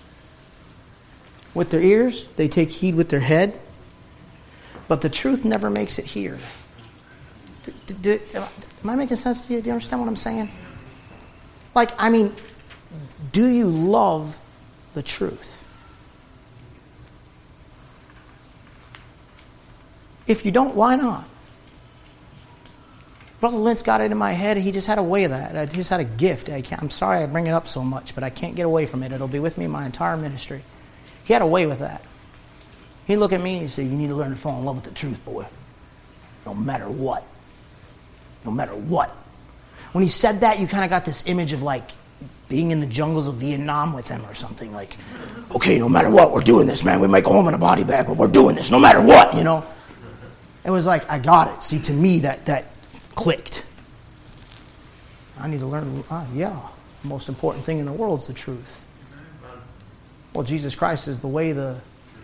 with their ears? They take heed with their head. But the truth never makes it here. Do, do, do, am I making sense to you? Do you understand what I'm saying? Like, I mean, do you love the truth? If you don't, why not? Brother Lentz got it in my head. He just had a way of that. I just had a gift. I can't, I'm sorry I bring it up so much, but I can't get away from it. It'll be with me my entire ministry. He had a way with that. He'd look at me and he'd say, you need to learn to fall in love with the truth, boy. No matter what. No matter what. When he said that, you kind of got this image of like being in the jungles of Vietnam with him or something. Like, okay, no matter what, we're doing this, man. We might go home in a body bag, but we're doing this no matter what, you know. It was like, I got it. See, to me, that, that clicked. I need to learn, ah, yeah, the most important thing in the world is the truth. Well, Jesus Christ is the way, the...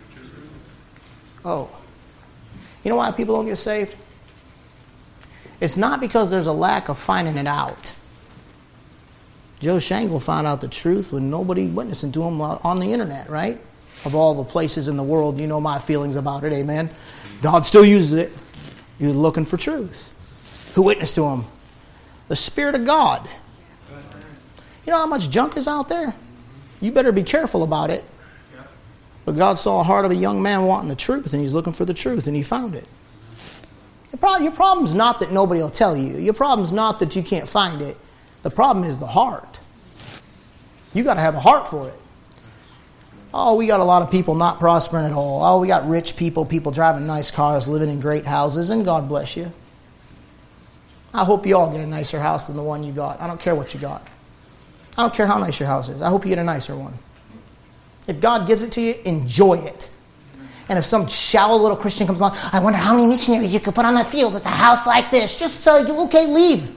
Oh. You know why people don't get saved? It's not because there's a lack of finding it out. Joe Shangle found out the truth when nobody witnessing to him on the internet, right? Of all the places in the world, you know my feelings about it, amen? God still uses it. You're looking for truth. Who witnessed to him? The Spirit of God. You know how much junk is out there? You better be careful about it. But God saw a heart of a young man wanting the truth, and he's looking for the truth, and he found it. Your problem, your problem's not that nobody will tell you. Your problem's not that you can't find it. The problem is the heart. You got to have a heart for it. Oh, we got a lot of people not prospering at all. Oh, we got rich people, people driving nice cars, living in great houses, and God bless you. I hope you all get a nicer house than the one you got. I don't care what you got. I don't care how nice your house is. I hope you get a nicer one. If God gives it to you, enjoy it. And if some shallow little Christian comes along, I wonder how many missionaries you could put on the field at a house like this. Just so you, okay, leave.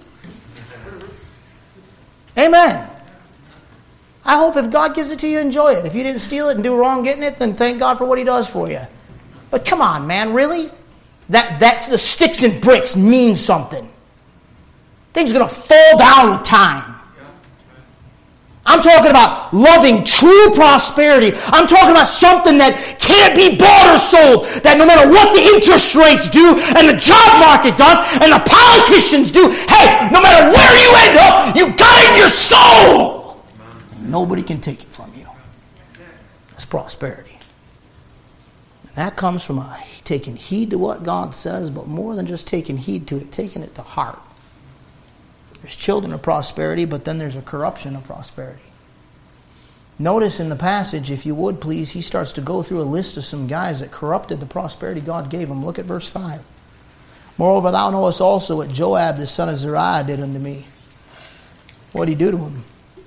Amen. I hope if God gives it to you, enjoy it. If you didn't steal it and do wrong getting it, then thank God for what he does for you. But come on, man, really? That that's the sticks and bricks mean something. Things are going to fall down with time. I'm talking about loving true prosperity. I'm talking about something that can't be bought or sold. That no matter what the interest rates do and the job market does and the politicians do, hey, no matter where you end up, you got it in your soul. Nobody can take it from you. That's prosperity. And that comes from a, taking heed to what God says, but more than just taking heed to it, taking it to heart. There's children of prosperity, but then there's a corruption of prosperity. Notice in the passage, if you would please, he starts to go through a list of some guys that corrupted the prosperity God gave them. Look at verse five. Moreover, thou knowest also what Joab the son of Zeruiah did unto me. What did he do to him?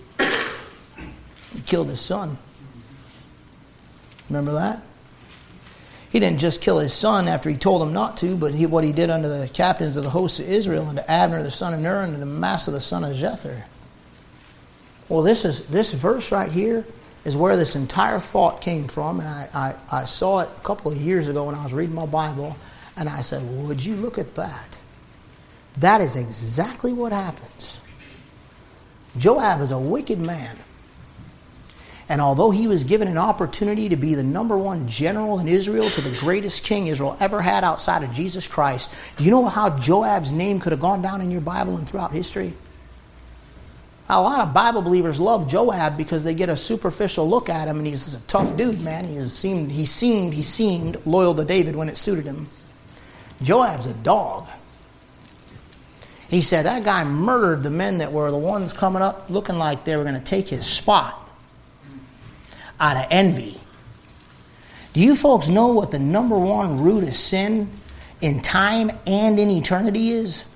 He killed his son. Remember that? He didn't just kill his son after he told him not to, but he, what he did unto the captains of the hosts of Israel, and to Abner the son of Ner, and to Amasa the son of Jether. Well, this is this verse right here is where this entire thought came from, and I, I, I saw it a couple of years ago when I was reading my Bible, and I said, well, would you look at that? That is exactly what happens. Joab is a wicked man. And although he was given an opportunity to be the number one general in Israel, to the greatest king Israel ever had outside of Jesus Christ, do you know how Joab's name could have gone down in your Bible and throughout history? A lot of Bible believers love Joab because they get a superficial look at him, and he's a tough dude, man. He seemed, he seemed, he seemed loyal to David when it suited him. Joab's a dog. He said that guy murdered the men that were the ones coming up looking like they were going to take his spot. Out of envy. Do you folks know what the number one root of sin in time and in eternity is?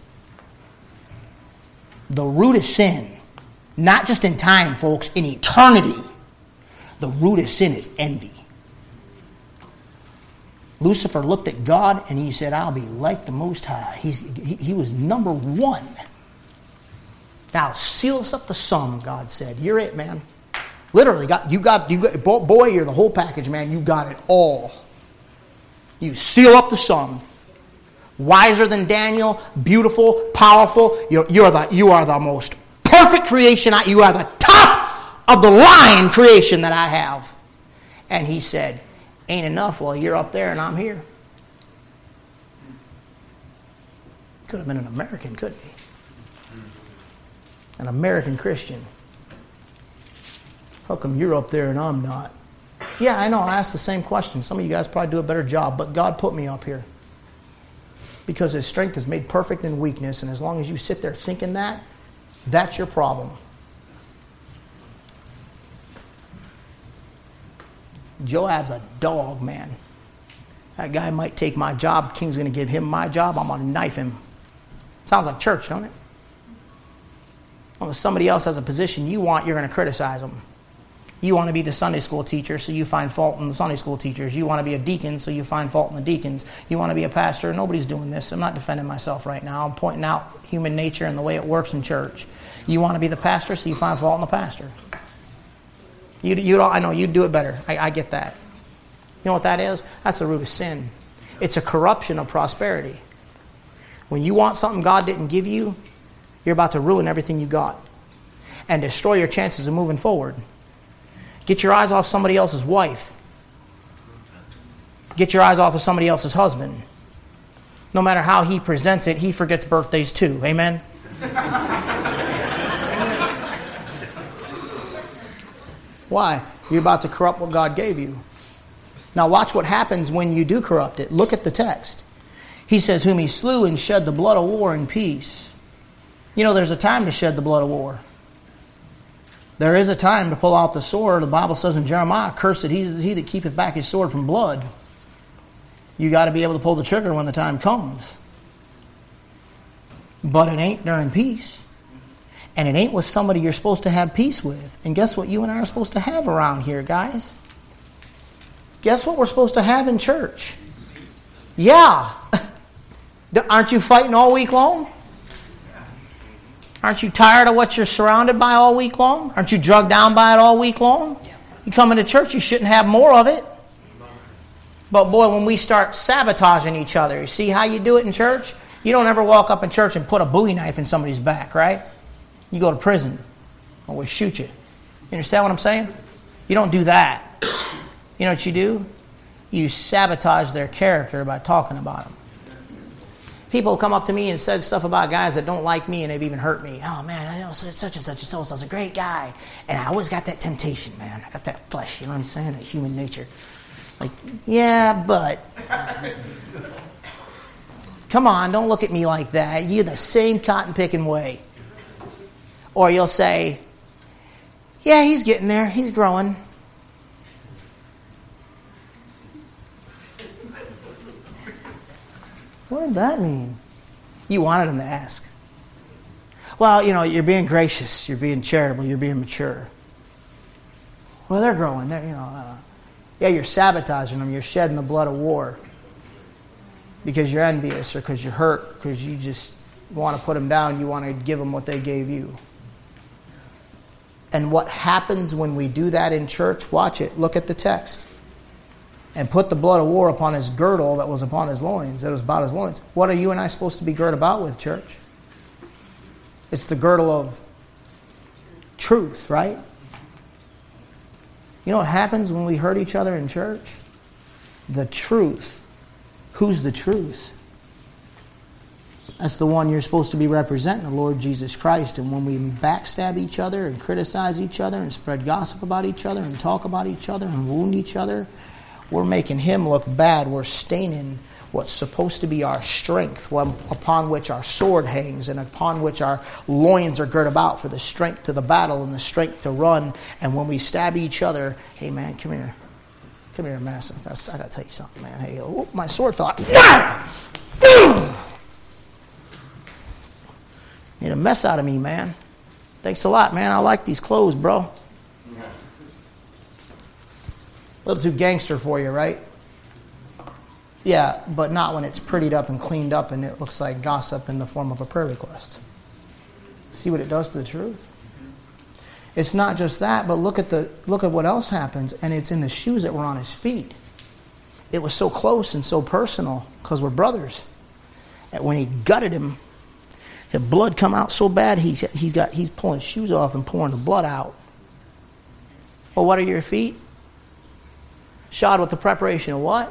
The root of sin, not just in time, folks, in eternity, the root of sin is envy. Lucifer looked at God and he said, I'll be like the Most High. He's, he, he was number one. Thou sealest up the sum, God said. You're it, man. Literally, got you got you got boy, you're the whole package, man. You got it all. You seal up the sum. Wiser than Daniel, beautiful, powerful. You're, you're the you are the most perfect creation. I, you are the top of the line creation that I have. And he said, "Ain't enough. Well, you're up there and I'm here." Could have been an American, couldn't he? An American Christian. How come you're up there and I'm not? Yeah, I know. I asked the same question. Some of you guys probably do a better job, but God put me up here. Because his strength is made perfect in weakness, and as long as you sit there thinking that, that's your problem. Joab's a dog, man. That guy might take my job. King's going to give him my job. I'm going to knife him. Sounds like church, don't it? Well, if somebody else has a position you want, you're going to criticize them. You want to be the Sunday school teacher, so you find fault in the Sunday school teachers. You want to be a deacon, so you find fault in the deacons. You want to be a pastor. Nobody's doing this. I'm not defending myself right now. I'm pointing out human nature and the way it works in church. You want to be the pastor, so you find fault in the pastor. You, you, I know you'd do it better. I, I get that. You know what that is? That's the root of sin. It's a corruption of prosperity. When you want something God didn't give you, you're about to ruin everything you got and destroy your chances of moving forward. Get your eyes off somebody else's wife. Get your eyes off of somebody else's husband. No matter how he presents it, he forgets birthdays too. Amen? Why? You're about to corrupt what God gave you. Now watch what happens when you do corrupt it. Look at the text. He says, whom he slew and shed the blood of war in peace. You know, there's a time to shed the blood of war. There is a time to pull out the sword. The Bible says in Jeremiah, cursed is he that keepeth back his sword from blood. You got to be able to pull the trigger when the time comes. But it ain't during peace. And it ain't with somebody you're supposed to have peace with. And guess what you and I are supposed to have around here, guys? Guess what we're supposed to have in church? Yeah. Aren't you fighting all week long? Aren't you tired of what you're surrounded by all week long? Aren't you drugged down by it all week long? You come into church, you shouldn't have more of it. But boy, when we start sabotaging each other, you see how you do it in church? You don't ever walk up in church and put a Bowie knife in somebody's back, right? You go to prison or we shoot you. You understand what I'm saying? You don't do that. You know what you do? You sabotage their character by talking about them. People come up to me and said stuff about guys that don't like me and they've even hurt me. Oh man, I know such and such and so and so's a great guy. And I always got that temptation, man. I got that flesh, you know what I'm saying? That human nature. Like, yeah, but... Come on, don't look at me like that. You're the same cotton-picking way. Or you'll say, yeah, he's getting there. He's growing. What did that mean? You wanted him to ask. Well, you know, you're being gracious. You're being charitable. You're being mature. Well, they're growing. They're, you know, uh, yeah, you're sabotaging them. You're shedding the blood of war because you're envious or because you're hurt, because you just want to put them down. You want to give them what they gave you. And what happens when we do that in church? Watch it. Look at the text. And put the blood of war upon his girdle that was upon his loins, that was about his loins. What are you and I supposed to be girt about with, church? It's the girdle of truth, right? You know what happens when we hurt each other in church? The truth. Who's the truth? That's the one you're supposed to be representing, the Lord Jesus Christ. And when we backstab each other and criticize each other and spread gossip about each other and talk about each other and wound each other, we're making him look bad. We're staining what's supposed to be our strength, one upon which our sword hangs and upon which our loins are girt about for the strength to the battle and the strength to run. And when we stab each other, hey man, come here. Come here, Master. I got to tell you something, man. Hey, oh, my sword fell out. Made a mess out of me, man. Thanks a lot, man. I like these clothes, bro. A little too gangster for you, right? Yeah, but not when it's prettied up and cleaned up and it looks like gossip in the form of a prayer request. See what it does to the truth? It's not just that, but look at the look at what else happens, and it's in the shoes that were on his feet. It was so close and so personal because we're brothers. And when he gutted him, the blood come out so bad he's he's got he's pulling his shoes off and pouring the blood out. Well, what are your feet? Shod with the preparation of what?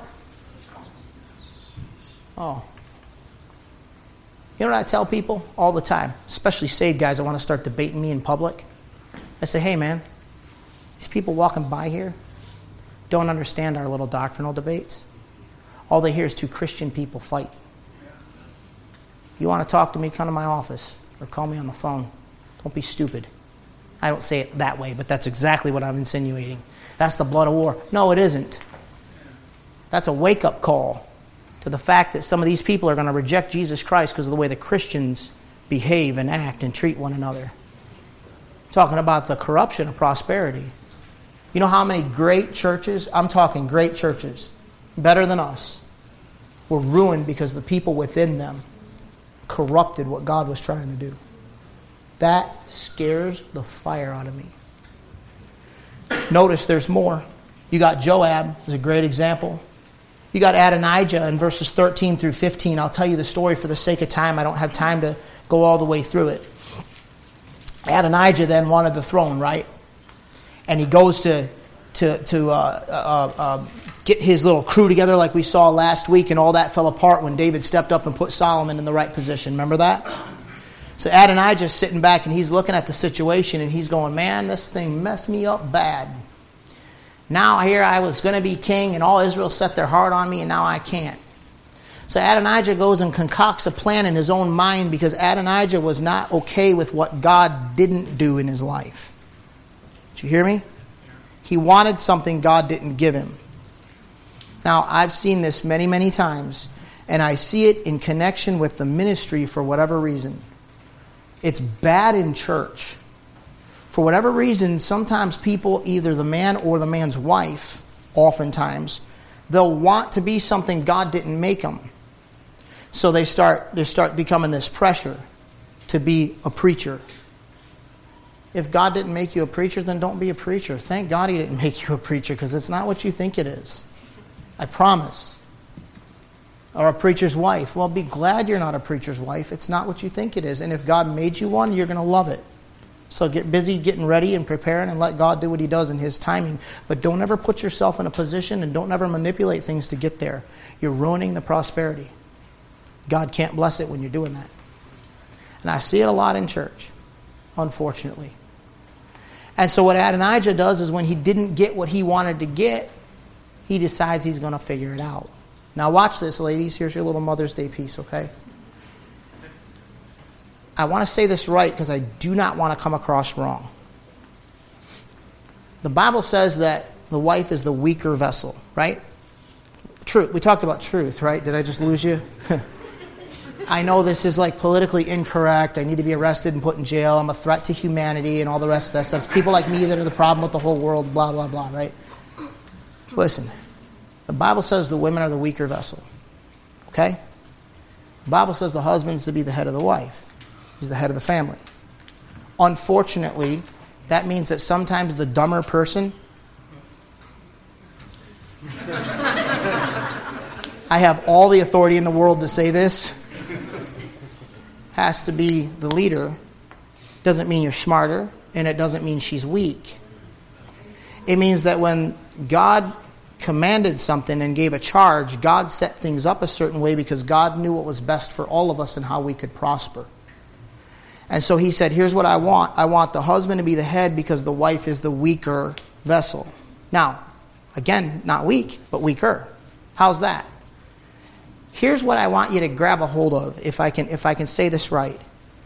Oh. You know what I tell people all the time, especially saved guys that want to start debating me in public? I say, hey man, these people walking by here don't understand our little doctrinal debates. All they hear is two Christian people fighting. You want to talk to me, come to my office or call me on the phone. Don't be stupid. I don't say it that way, but that's exactly what I'm insinuating. That's the blood of war. No, it isn't. That's a wake-up call to the fact that some of these people are going to reject Jesus Christ because of the way the Christians behave and act and treat one another. Talking about the corruption of prosperity. You know how many great churches, I'm talking great churches, better than us, were ruined because the people within them corrupted what God was trying to do. That scares the fire out of me. Notice there's more. You got Joab is a great example. You got Adonijah in verses thirteen through fifteen. I'll tell you the story for the sake of time. I don't have time to go all the way through it. Adonijah then wanted the throne, right? And he goes to to to uh, uh, uh, get his little crew together like we saw last week, and all that fell apart when David stepped up and put Solomon in the right position. Remember that? So Adonijah's sitting back and he's looking at the situation and he's going, man, this thing messed me up bad. Now here I was going to be king and all Israel set their heart on me and now I can't. So Adonijah goes and concocts a plan in his own mind because Adonijah was not okay with what God didn't do in his life. Did you hear me? He wanted something God didn't give him. Now I've seen this many, many times and I see it in connection with the ministry for whatever reason. It's bad in church. For whatever reason, sometimes people, either the man or the man's wife, oftentimes, they'll want to be something God didn't make them. So they start they start becoming this pressure to be a preacher. If God didn't make you a preacher, then don't be a preacher. Thank God He didn't make you a preacher, because it's not what you think it is. I promise. Or a preacher's wife. Well, be glad you're not a preacher's wife. It's not what you think it is. And if God made you one, you're going to love it. So get busy getting ready and preparing and let God do what He does in His timing. But don't ever put yourself in a position, and don't ever manipulate things to get there. You're ruining the prosperity. God can't bless it when you're doing that. And I see it a lot in church, unfortunately. And so what Adonijah does is, when he didn't get what he wanted to get, he decides he's going to figure it out. Now watch this, ladies. Here's your little Mother's Day piece, okay? I want to say this right, because I do not want to come across wrong. The Bible says that the wife is the weaker vessel, right? Truth. We talked about truth, right? Did I just lose you? I know this is like politically incorrect. I need to be arrested and put in jail. I'm a threat to humanity and all the rest of that stuff. It's people like me that are the problem with the whole world, blah, blah, blah, right? Listen, the Bible says the women are the weaker vessel, okay? The Bible says the husband's to be the head of the wife. He's the head of the family. Unfortunately, that means that sometimes the dumber person, I have all the authority in the world to say this, has to be the leader. Doesn't mean you're smarter, and it doesn't mean she's weak. It means that when God commanded something and gave a charge, God set things up a certain way because God knew what was best for all of us and how we could prosper. And so He said, here's what I want. I want the husband to be the head because the wife is the weaker vessel. Now, again, not weak, but weaker. How's that? Here's what I want you to grab a hold of, if I can if I can say this right.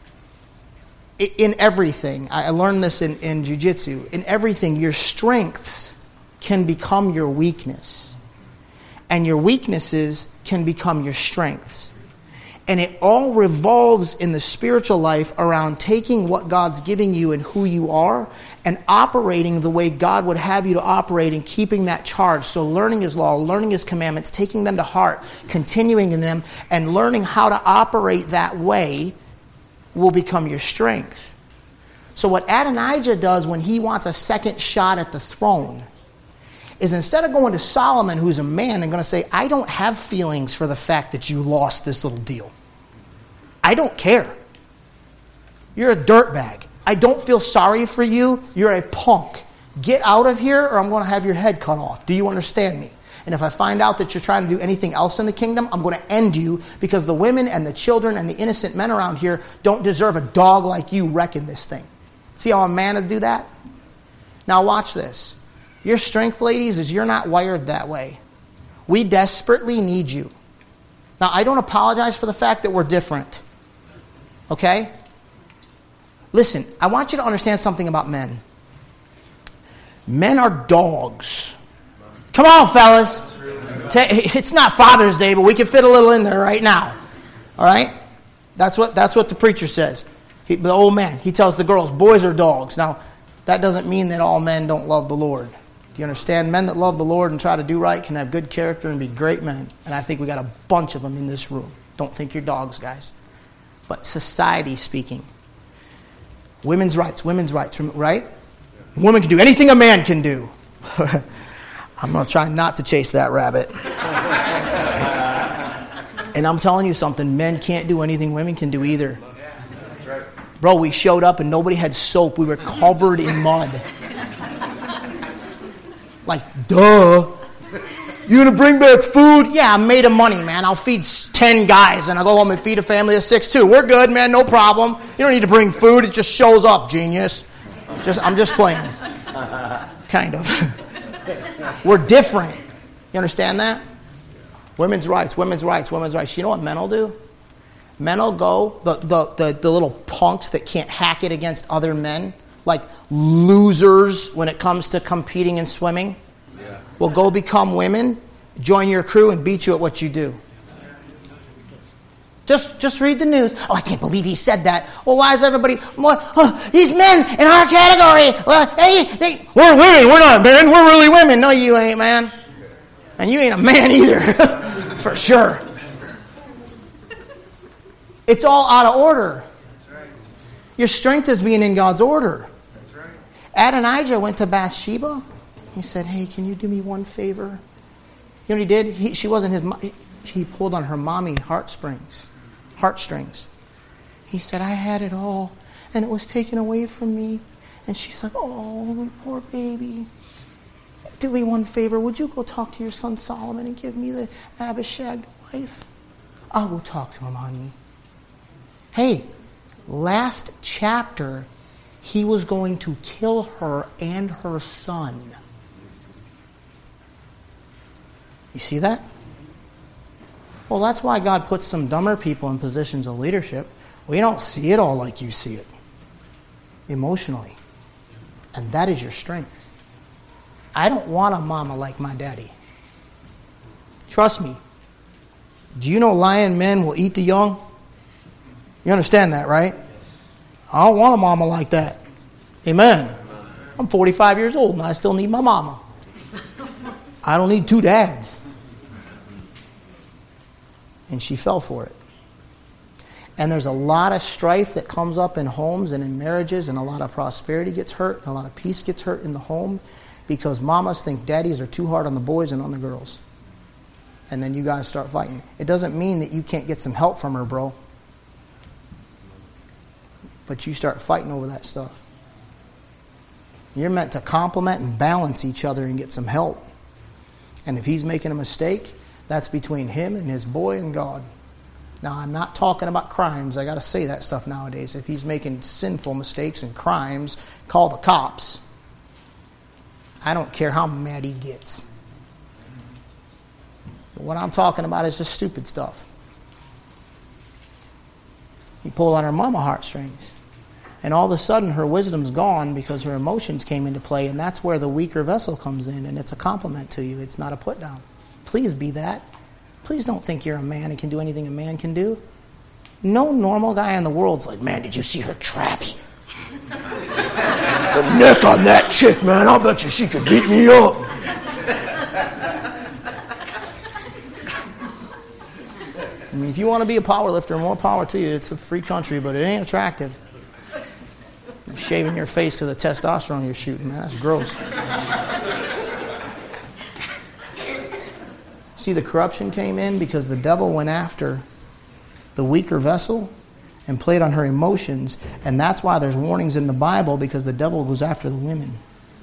In everything, I learned this in, in jiu-jitsu, in everything, your strengths can become your weakness. And your weaknesses can become your strengths. And it all revolves in the spiritual life around taking what God's giving you and who you are and operating the way God would have you to operate and keeping that charge. So learning His law, learning His commandments, taking them to heart, continuing in them, and learning how to operate that way will become your strength. So what Adonijah does when he wants a second shot at the throne is, instead of going to Solomon, who's a man, and going to say, I don't have feelings for the fact that you lost this little deal. I don't care. You're a dirtbag. I don't feel sorry for you. You're a punk. Get out of here, or I'm going to have your head cut off. Do you understand me? And if I find out that you're trying to do anything else in the kingdom, I'm going to end you, because the women and the children and the innocent men around here don't deserve a dog like you wrecking this thing. See how a man would do that? Now watch this. Your strength, ladies, is you're not wired that way. We desperately need you. Now, I don't apologize for the fact that we're different. Okay? Listen, I want you to understand something about men. Men are dogs. Come on, fellas. It's not Father's Day, but we can fit a little in there right now. All right? That's what that's what the preacher says. He, the old man, he tells the girls, boys are dogs. Now, that doesn't mean that all men don't love the Lord. Do you understand? Men that love the Lord and try to do right can have good character and be great men. And I think we got a bunch of them in this room. Don't think you're dogs, guys. But society speaking, women's rights, women's rights, right? A woman can do anything a man can do. I'm going to try not to chase that rabbit. And I'm telling you something, men can't do anything women can do either. Bro, we showed up and nobody had soap. We were covered in mud. Like, duh. You gonna bring back food? Yeah, I'm made of money, man. I'll feed ten guys and I'll go home and feed a family of six too. We're good, man. No problem. You don't need to bring food. It just shows up, genius. Just, I'm just playing. Kind of. We're different. You understand that? Women's rights, women's rights, women's rights. You know what men will do? Men will go, the, the, the, the little punks that can't hack it against other men, like losers when it comes to competing in swimming, yeah. will go become women, join your crew, and beat you at what you do. Just just read the news. Oh, I can't believe he said that. Well, why is everybody... Well, oh, these men in our category. Well, hey, they, we're women. We're not men. We're really women. No, you ain't, man. And you ain't a man either, for sure. It's all out of order. Your strength is being in God's order. Adonijah went to Bathsheba. He said, hey, can you do me one favor? You know what he did? He, she wasn't his mom. He pulled on her mommy heartstrings. Heartstrings. He said, I had it all, and it was taken away from me. And she's like, oh, poor baby. Do me one favor. Would you go talk to your son Solomon and give me the Abishag wife? I'll go talk to him, honey. Hey, last chapter, he was going to kill her and her son. You see that? Well, that's why God puts some dumber people in positions of leadership. We don't see it all like you see it. Emotionally. And that is your strength. I don't want a mama like my daddy. Trust me. Do you know lion men will eat the young? You understand that, right? I don't want a mama like that. Amen. I'm forty-five years old and I still need my mama. I don't need two dads. And she fell for it. And there's a lot of strife that comes up in homes and in marriages, and a lot of prosperity gets hurt, and a lot of peace gets hurt in the home because mamas think daddies are too hard on the boys and on the girls. And then you guys start fighting. It doesn't mean that you can't get some help from her, bro. But you start fighting over that stuff. You're meant to complement and balance each other and get some help. And if he's making a mistake, that's between him and his boy and God. Now, I'm not talking about crimes. I got to say that stuff nowadays. If he's making sinful mistakes and crimes, call the cops. I don't care how mad he gets. But what I'm talking about is just stupid stuff. He pulled on her mama heartstrings. And all of a sudden, her wisdom's gone because her emotions came into play. And that's where the weaker vessel comes in. And it's a compliment to you. It's not a put down. Please be that. Please don't think you're a man and can do anything a man can do. No normal guy in the world's like, man, did you see her traps? The neck on that chick, man, I'll bet you she could beat me up. I mean, if you want to be a power lifter, more power to you. It's a free country, but it ain't attractive. You're shaving your face because of testosterone you're shooting, man. That's gross. See, the corruption came in because the devil went after the weaker vessel and played on her emotions. And that's why there's warnings in the Bible, because the devil goes after the women.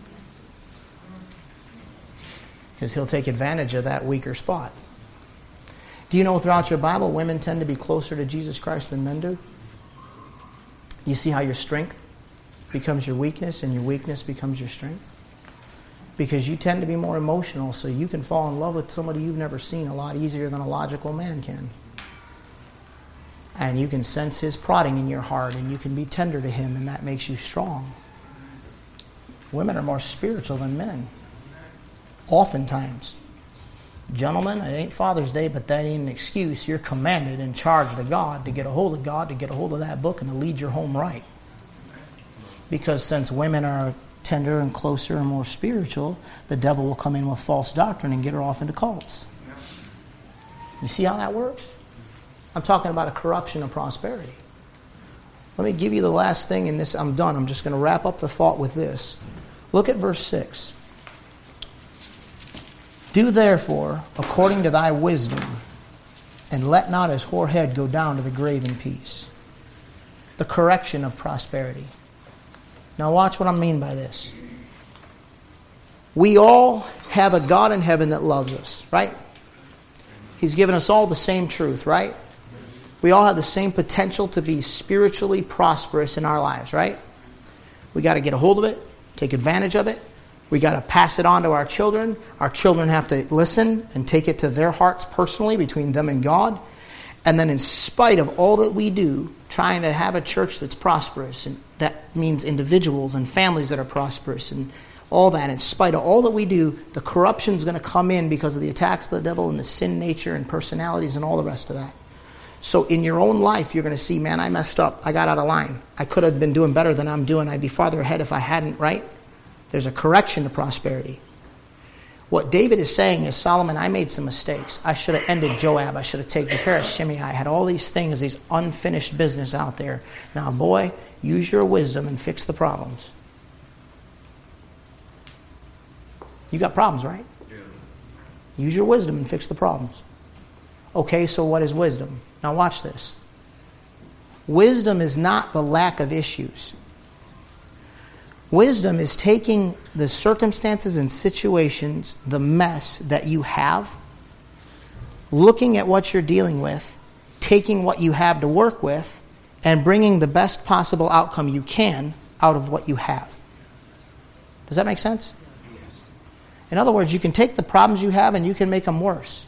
Because he'll take advantage of that weaker spot. Do you know throughout your Bible, women tend to be closer to Jesus Christ than men do? You see how your strength becomes your weakness and your weakness becomes your strength? Because you tend to be more emotional, so you can fall in love with somebody you've never seen a lot easier than a logical man can. And you can sense his prodding in your heart, and you can be tender to him, and that makes you strong. Women are more spiritual than men. Oftentimes. Gentlemen, it ain't Father's Day, but that ain't an excuse. You're commanded and charged to God to get a hold of God, to get a hold of that book, and to lead your home right. Because since women are tender and closer and more spiritual, the devil will come in with false doctrine and get her off into cults. You see how that works? I'm talking about a corruption of prosperity. Let me give you the last thing in this. I'm done. I'm just going to wrap up the thought with this. Look at verse six. Do therefore according to thy wisdom, and let not his hoar head go down to the grave in peace. The correction of prosperity. Now watch what I mean by this. We all have a God in heaven that loves us, right? He's given us all the same truth, right? We all have the same potential to be spiritually prosperous in our lives, right? We got to get a hold of it, take advantage of it. We got to pass it on to our children. Our children have to listen and take it to their hearts personally between them and God. And then in spite of all that we do, trying to have a church that's prosperous, and that means individuals and families that are prosperous and all that, in spite of all that we do, the corruption is going to come in because of the attacks of the devil and the sin nature and personalities and all the rest of that. So in your own life, you're going to see, man, I messed up. I got out of line. I could have been doing better than I'm doing. I'd be farther ahead if I hadn't, right? There's a correction to prosperity. What David is saying is, Solomon, I made some mistakes. I should have ended Joab. I should have taken care of Shimei. I had all these things, these unfinished business out there. Now, boy, use your wisdom and fix the problems. You got problems, right? Yeah. Use your wisdom and fix the problems. Okay, so what is wisdom? Now watch this. Wisdom is not the lack of issues. Wisdom is taking the circumstances and situations, the mess that you have, looking at what you're dealing with, taking what you have to work with, and bringing the best possible outcome you can out of what you have. Does that make sense? In other words, you can take the problems you have and you can make them worse.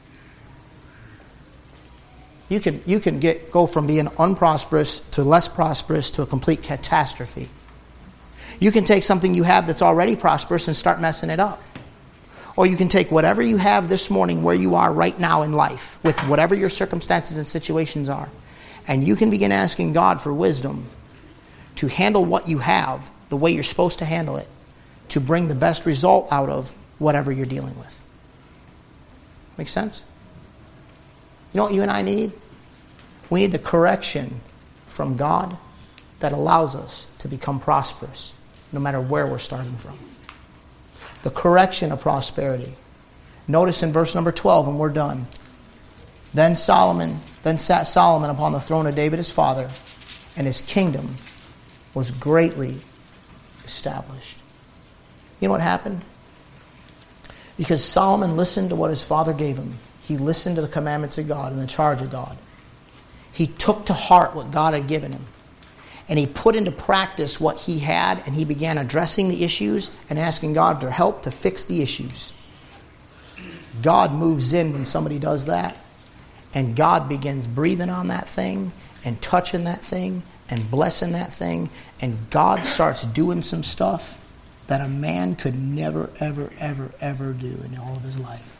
You can, you can get go from being unprosperous to less prosperous to a complete catastrophe. You can take something you have that's already prosperous and start messing it up. Or you can take whatever you have this morning where you are right now in life, with whatever your circumstances and situations are, and you can begin asking God for wisdom to handle what you have the way you're supposed to handle it, to bring the best result out of whatever you're dealing with. Make sense? You know what you and I need? We need the correction from God that allows us to become prosperous, no matter where we're starting from. The correction of prosperity. Notice in verse number twelve, and we're done. Then Solomon, then sat Solomon upon the throne of David his father, and his kingdom was greatly established. You know what happened? Because Solomon listened to what his father gave him. He listened to the commandments of God and the charge of God. He took to heart what God had given him. And he put into practice what he had, and he began addressing the issues and asking God for help to fix the issues. God moves in when somebody does that, and God begins breathing on that thing and touching that thing and blessing that thing, and God starts doing some stuff that a man could never, ever, ever, ever do in all of his life.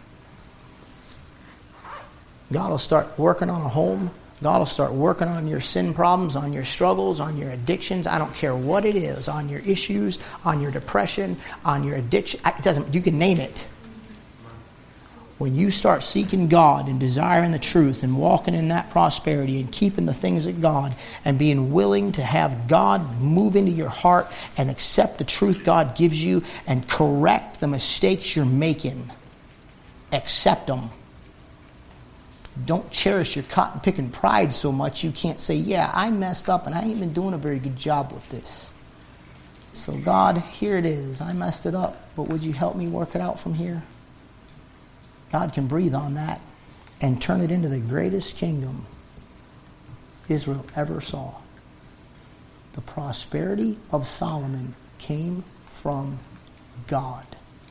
God will start working on a home. God will start working on your sin problems, on your struggles, on your addictions. I don't care what it is, on your issues, on your depression, on your addiction. It doesn't. You can name it. When you start seeking God and desiring the truth and walking in that prosperity and keeping the things of God and being willing to have God move into your heart and accept the truth God gives you and correct the mistakes you're making, accept them. Don't cherish your cotton-picking pride so much you can't say, yeah, I messed up and I ain't been doing a very good job with this. So God, here it is. I messed it up, but would you help me work it out from here? God can breathe on that and turn it into the greatest kingdom Israel ever saw. The prosperity of Solomon came from God.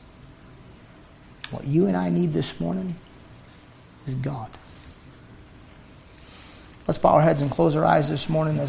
What you and I need this morning is God. Let's bow our heads and close our eyes this morning as